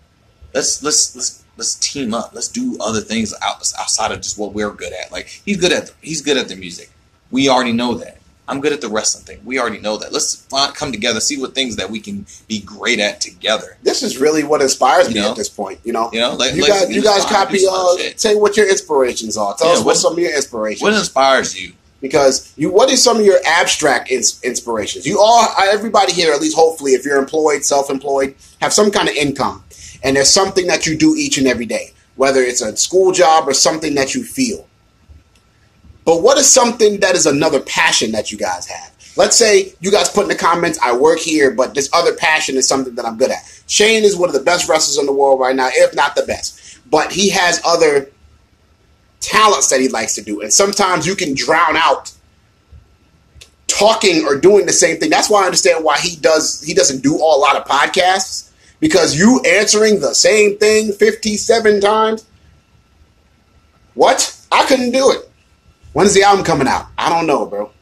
let's team up. Let's do other things outside of just what we're good at. Like he's good at the music. We already know that. I'm good at the wrestling thing. We already know that. Let's come together, see what things that we can be great at together. This is really what inspires me at this point. You know, like, you guys copy. Say what your inspirations are. Tell us what some of your inspirations. What inspires you? Because what are some of your abstract inspirations? Everybody here, at least hopefully, if you're employed, self-employed, have some kind of income. And there's something that you do each and every day, whether it's a school job or something that you feel. But what is something that is another passion that you guys have? Let's say you guys put in the comments, I work here, but this other passion is something that I'm good at. Shane is one of the best wrestlers in the world right now, if not the best. But he has other talents that he likes to do. And sometimes you can drown out talking or doing the same thing. That's why I understand why he doesn't do a lot of podcasts. Because you answering the same thing 57 times. What? I couldn't do it. When's the album coming out? I don't know, bro.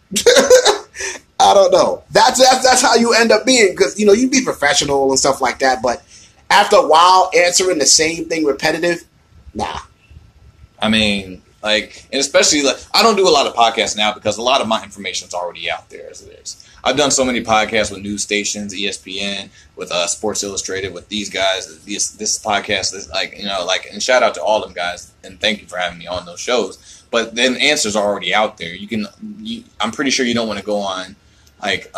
I don't know. That's how you end up being. Because, you know, you be professional and stuff like that. But after a while, answering the same thing repetitive, nah. I mean, like, and especially, like, I don't do a lot of podcasts now because a lot of my information is already out there as it is. I've done so many podcasts with news stations, ESPN, with Sports Illustrated, with these guys. This podcast is like, you know, like, and shout out to all them guys, and thank you for having me on those shows. But then answers are already out there. I'm pretty sure you don't want to go on, like,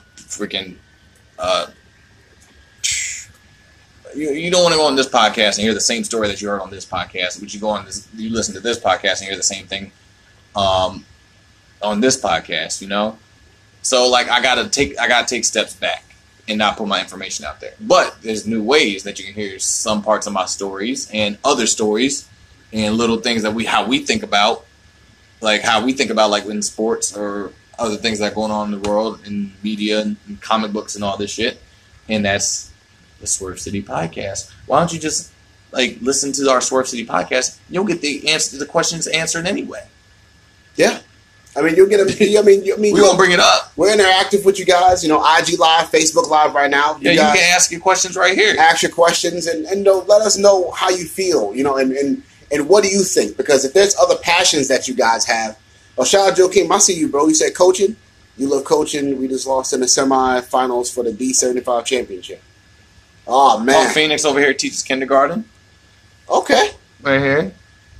you don't want to go on this podcast and hear the same story that you heard on this podcast. But you listen to this podcast and hear the same thing on this podcast, you know? So like I gotta take steps back and not put my information out there. But there's new ways that you can hear some parts of my stories and other stories and little things that how we think about like in sports or other things that are going on in the world in media and comic books and all this shit. And that's the Swerve City podcast. Why don't you just like listen to our Swerve City podcast? You'll get the questions answered anyway. Yeah. I mean, you'll get them. I mean, we won't bring it up. We're interactive with you guys. You know, IG Live, Facebook Live right now. You can ask your questions right here. Ask your questions and let us know how you feel. You know, and what do you think? Because if there's other passions that you guys have, shout out Joe Kim. I see you, bro. You said coaching. You love coaching. We just lost in the semifinals for the D75 championship. Oh man, Phoenix over here teaches kindergarten. Okay, right here.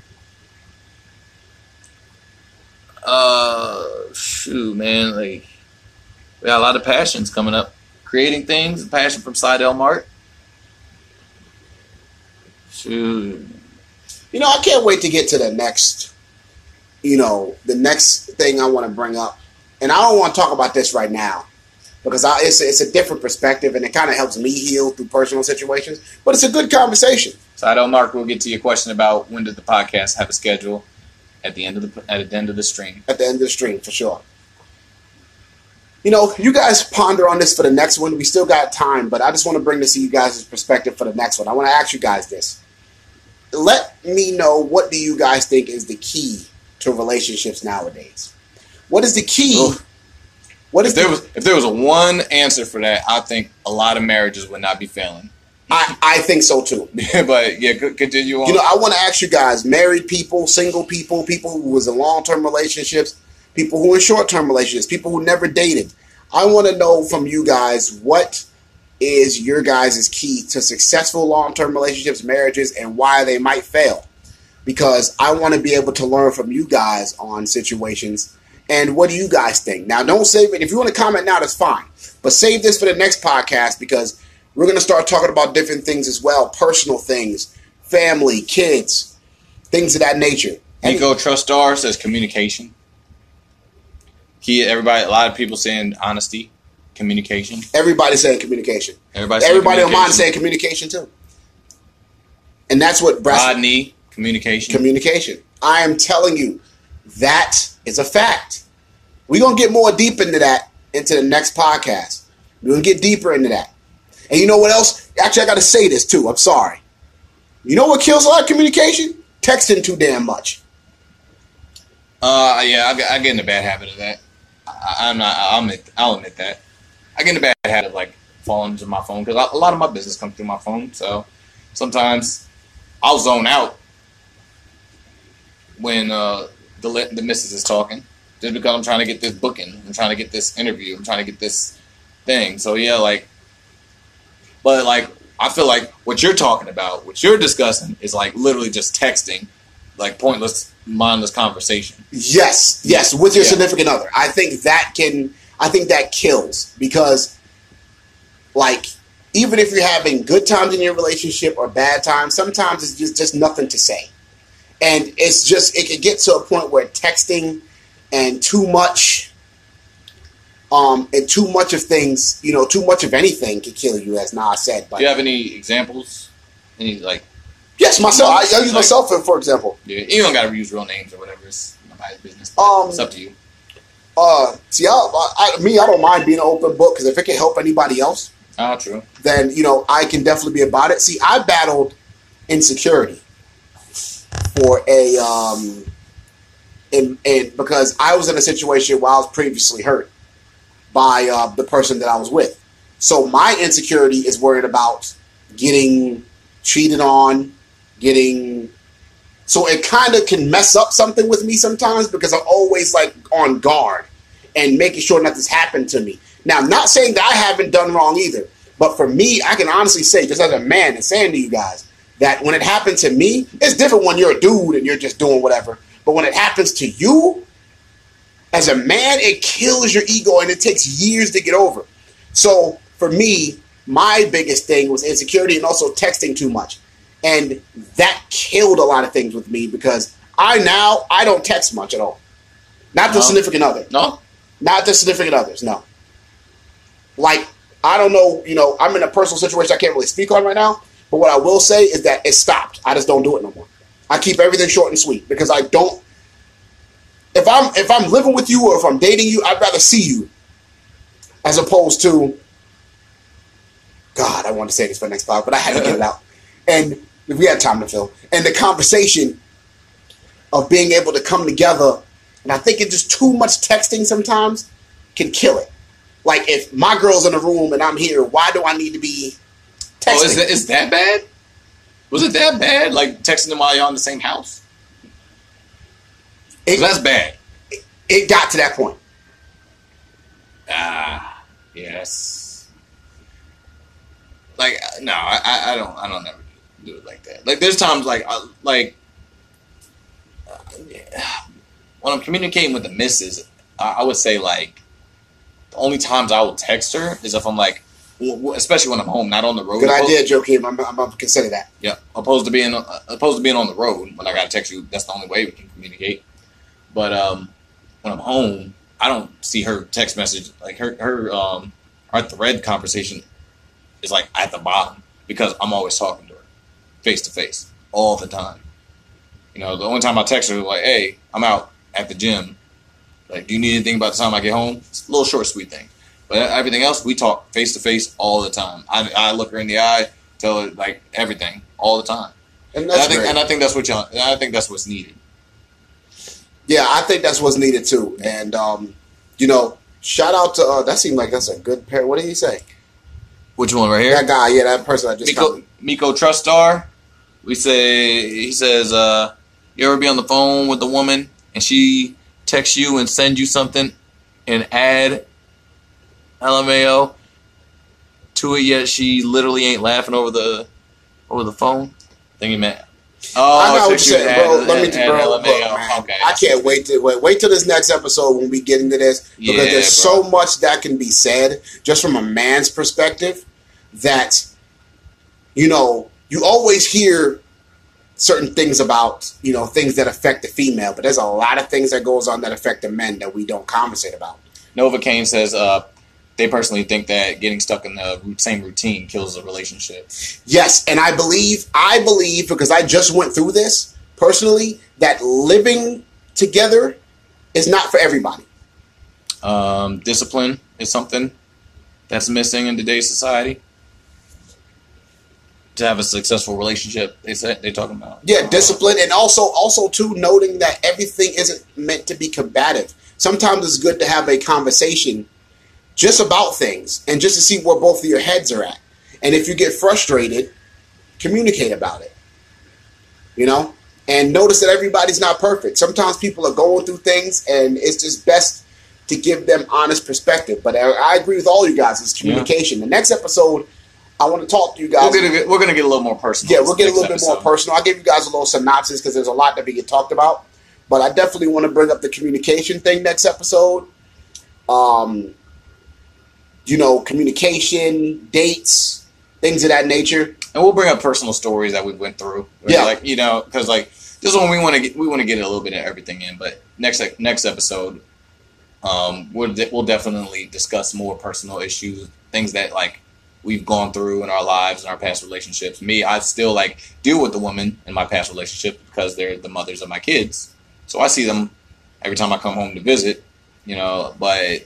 Shoot, man, like we got a lot of passions coming up. Creating things, passion from Sidel Mart. Shoot. You know, I can't wait to get to the next thing I want to bring up. and I don't want to talk about this right now because it's a different perspective, and it kind of helps me heal through personal situations. But it's a good conversation. So I know, Mark, we'll get to your question about when does the podcast have a schedule at the end of the stream. At the end of the stream, for sure. You know, you guys ponder on this for the next one. We still got time, but I just want to bring this to you guys' perspective for the next one. I want to ask you guys this. Let me know, what do you guys think is the key to relationships nowadays? What is the key? Oof. If there was a one answer for that, I think a lot of marriages would not be failing. I think so too. But yeah, continue on. You know, I want to ask you guys, married people, single people, people who was in long-term relationships, people who are in short-term relationships, people who never dated. I want to know from you guys, what is your guys' key to successful long-term relationships, marriages, and why they might fail? Because I want to be able to learn from you guys on situations. And what do you guys think? Now, don't save it. If you want to comment now, that's fine. But save this for the next podcast, because we're going to start talking about different things as well. Personal things, family, kids, things of that nature. Nico Trustar says communication. A lot of people saying honesty, communication. Everybody's saying communication. Everybody on mine is saying communication too. And that's what Rodney, communication. Communication. I am telling you, that is a fact. We're going to get more deep into that into the next podcast. We're going to get deeper into that. And you know what else? Actually, I got to say this too. I'm sorry. You know what kills a lot of communication? Texting too damn much. Yeah, I get in a bad habit of that. I'll admit that. I get in a bad habit of like falling into my phone because a lot of my business comes through my phone. So sometimes I'll zone out when the missus is talking, just because I'm trying to get this booking, I'm trying to get this interview, I'm trying to get this thing. So yeah, but I feel like what you're talking about, what you're discussing, is like literally just texting, like pointless, mindless conversation. Yes, with your significant other. I think that kills, because like, even if you're having good times in your relationship or bad times, sometimes it's just nothing to say. And it can get to a point where texting and too much of things, too much of anything can kill you, as Nas said. But do you have any examples? Yes, myself. I use myself for example. Yeah, you don't got to use real names or whatever. It's nobody's business. It's up to you. See, I don't mind being an open book, because if it can help anybody else, true. Then I can definitely be about it. See, I battled insecurity for because I was in a situation where I was previously hurt by the person that I was with. So my insecurity is worried about getting cheated on, so it kind of can mess up something with me sometimes, because I'm always like on guard and making sure nothing's happened to me. Now, I'm not saying that I haven't done wrong either, but for me, I can honestly say, just as a man and saying to you guys, that when it happened to me, it's different when you're a dude and you're just doing whatever. But when it happens to you, as a man, it kills your ego, and it takes years to get over. So for me, my biggest thing was insecurity, and also texting too much. And that killed a lot of things with me, because I don't text much at all. Not to significant other. No? Not to significant others, no. Like, I don't know, I'm in a personal situation I can't really speak on right now. But what I will say is that it stopped. I just don't do it no more. I keep everything short and sweet, because I don't. If I'm living with you, or if I'm dating you, I'd rather see you, as opposed to. God, I wanted to say this for the next pod, but I had to get it out. And we had time to fill. And the conversation of being able to come together, and I think it's just too much texting sometimes can kill it. Like, if my girl's in a room and I'm here, why do I need to be texting? Oh, is that bad? Was it that bad? Like, texting them while you're in the same house? That's bad. It got to that point. Yes. Like, no, I don't ever do it like that. Like, there's times when I'm communicating with the missus, I would say, like, the only times I will text her is if I'm like, especially when I'm home, not on the road. Good idea, Joakim. I'm going to consider that. Yeah, opposed to being on the road, when I got to text you, that's the only way we can communicate. But when I'm home, I don't see her text message, like our thread conversation is like at the bottom because I'm always talking to her face to face all the time. You know, the only time I text her is like, hey, I'm out at the gym. Like, do you need anything by the time I get home? It's a little short, sweet thing. But everything else, we talk face to face all the time. I look her in the eye, tell her like everything all the time. And I think that's what's needed. Yeah, I think that's what's needed too. And shout out to that seemed like that's a good pair. What did he say? Which one right here? That guy, yeah, that person I just Miko Trustar. He says, you ever be on the phone with a woman and she texts you and send you something and add LMAO to it, yet she literally ain't laughing over the phone? I think he meant. Oh, I know what you're saying, bro. Look, okay, I can't wait till this next episode when we get into this, because there's so much that can be said just from a man's perspective that, you always hear certain things about, things that affect the female, but there's a lot of things that goes on that affect the men that we don't conversate about. Nova Kane says they personally think that getting stuck in the same routine kills a relationship. Yes, and I believe, because I just went through this personally, that living together is not for everybody. Discipline is something that's missing in today's society. To have a successful relationship, they're talking about. Yeah, discipline, and also too, noting that everything isn't meant to be combative. Sometimes it's good to have a conversation just about things and just to see where both of your heads are at. And if you get frustrated, communicate about it. And notice that everybody's not perfect. Sometimes people are going through things, and it's just best to give them honest perspective. But I agree with all you guys. It's communication. Yeah. The next episode, I want to talk to you guys. We're going to get a little more personal. Yeah, we'll get a little bit more personal. I'll give you guys a little synopsis because there's a lot that we get talked about. But I definitely want to bring up the communication thing next episode. Communication, dates, things of that nature. And we'll bring up personal stories that we went through. Yeah. Because this is when we want to get a little bit of everything in. But next episode, we'll definitely discuss more personal issues, things that we've gone through in our lives and our past relationships. Me, I still deal with the women in my past relationship because they're the mothers of my kids. So I see them every time I come home to visit, but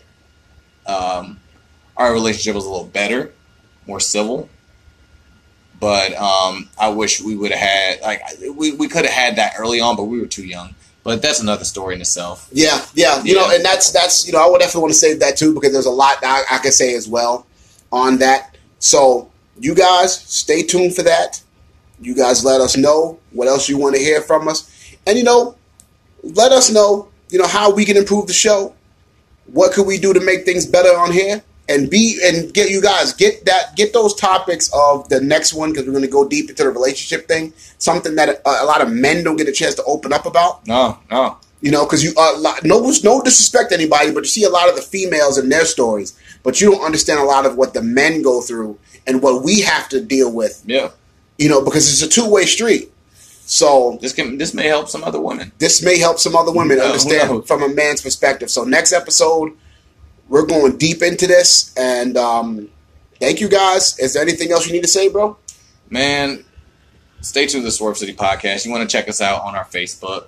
our relationship was a little better, more civil. But I wish we would have had, we could have had that early on, but we were too young. But that's another story in itself. Yeah. And that's I would definitely want to save that too, because there's a lot that I could say as well on that. So you guys stay tuned for that. You guys let us know what else you want to hear from us. And, let us know, how we can improve the show. What could we do to make things better on here? And get those topics of the next one, because we're going to go deep into the relationship thing. Something that a lot of men don't get a chance to open up about. No. Because no disrespect to anybody, but you see a lot of the females and their stories, but you don't understand a lot of what the men go through and what we have to deal with. Yeah. Because it's a two-way street. So this may help some other women. This may help some other women understand from a man's perspective. So next episode, we're going deep into this, and thank you guys. Is there anything else you need to say, bro? Man, stay tuned to the Swerve City Podcast. You want to check us out on our Facebook.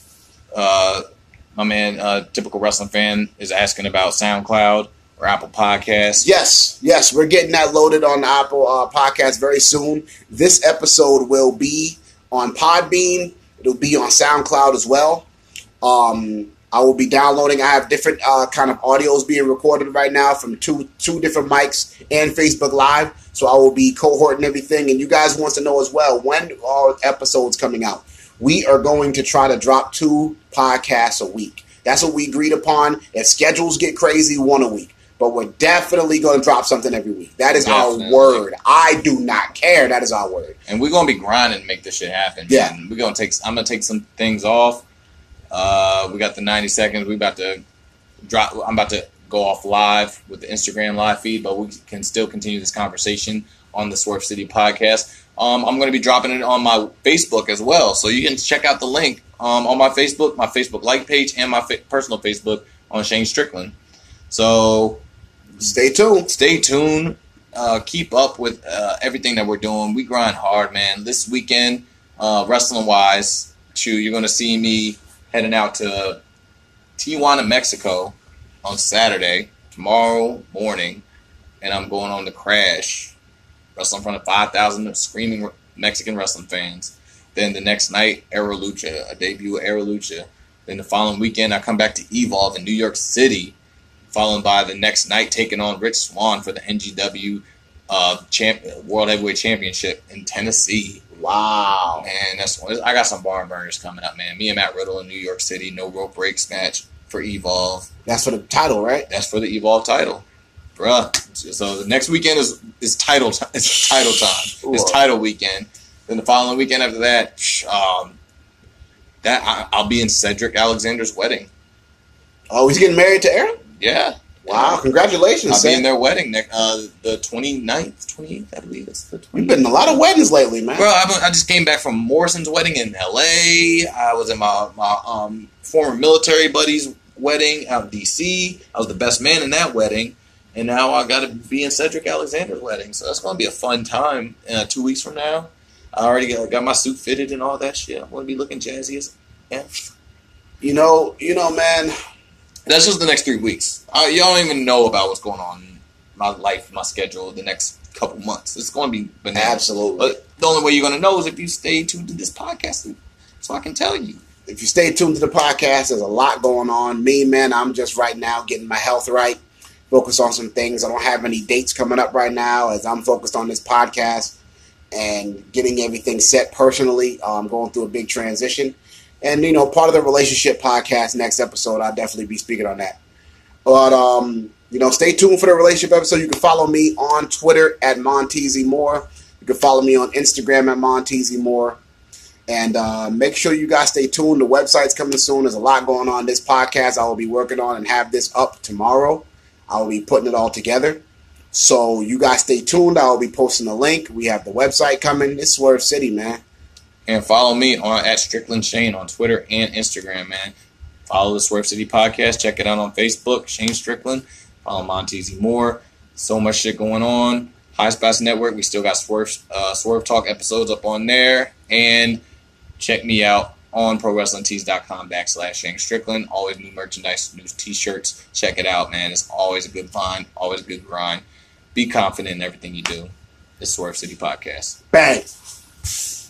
My man, Typical Wrestling Fan, is asking about SoundCloud or Apple Podcasts. Yes, we're getting that loaded on Apple Podcasts very soon. This episode will be on Podbean. It'll be on SoundCloud as well. I will be downloading. I have different kind of audios being recorded right now from two different mics and Facebook Live. So I will be cohorting everything. And you guys want to know as well, when are episodes coming out? We are going to try to drop 2 podcasts a week. That's what we agreed upon. If schedules get crazy, 1 a week. But we're definitely going to drop something every week. That is our word. I do not care. That is our word. And we're going to be grinding to make this shit happen. Yeah. I'm going to take some things off. We got the 90 seconds. I'm about to go off live with the Instagram live feed, but we can still continue this conversation on the Swerve City Podcast. I'm going to be dropping it on my Facebook as well, so you can check out the link on my Facebook like page and my personal Facebook on Shane Strickland. So stay tuned. Stay tuned. Keep up with everything that we're doing. We grind hard, man. This weekend, wrestling-wise, you're going to see me heading out to Tijuana, Mexico on Saturday, tomorrow morning, and I'm going on the Crash, wrestling in front of 5,000 screaming Mexican wrestling fans. Then the next night, Aero Lucha, a debut of Aero Lucha. Then the following weekend, I come back to Evolve in New York City, followed by the next night taking on Rich Swann for the NGW World Heavyweight Championship in Tennessee. Wow. And I got some barn burners coming up, man. Me and Matt Riddle in New York City, no rope breaks match for Evolve. That's for the title, right? That's for the Evolve title. Bruh. So the next weekend is title time. It's title time. Ooh. It's title weekend. Then the following weekend after that, I'll be in Cedric Alexander's wedding. Oh, he's getting married to Aaron? Yeah. Wow, congratulations. I'll be in their wedding the 29th, 28th, I believe. It's the 28th. You've been in a lot of weddings lately, man. Bro, I just came back from Morrison's wedding in L.A. I was at my former military buddy's wedding out in D.C. I was the best man in that wedding. And now I got to be in Cedric Alexander's wedding. So that's going to be a fun time 2 weeks from now. I already got my suit fitted and all that shit. I'm going to be looking jazzy as F. You know, man. That's just the next 3 weeks. You don't even know about what's going on in my life, my schedule, the next couple months. It's going to be bananas. Absolutely. But the only way you're going to know is if you stay tuned to this podcast, so I can tell you. If you stay tuned to the podcast, there's a lot going on. Me, man, I'm just right now getting my health right, focus on some things. I don't have any dates coming up right now as I'm focused on this podcast and getting everything set personally. I'm going through a big transition. And, part of the relationship podcast, next episode, I'll definitely be speaking on that. But, stay tuned for the relationship episode. You can follow me on Twitter at Montezi Moore. You can follow me on Instagram at Montezi Moore. And make sure you guys stay tuned. The website's coming soon. There's a lot going on. This podcast I will be working on and have this up tomorrow. I will be putting it all together. So you guys stay tuned. I will be posting a link. We have the website coming. It's Swerve City, man. And follow me at Strickland Shane on Twitter and Instagram, man. Follow the Swerve City Podcast. Check it out on Facebook, Shane Strickland. Follow Montezi Moore. So much shit going on. High Spots Network. We still got Swerve Talk episodes up on there. And check me out on ProWrestlingTees.com/Shane Strickland. Always new merchandise, new t-shirts. Check it out, man. It's always a good find. Always a good grind. Be confident in everything you do. It's Swerve City Podcast. Bang.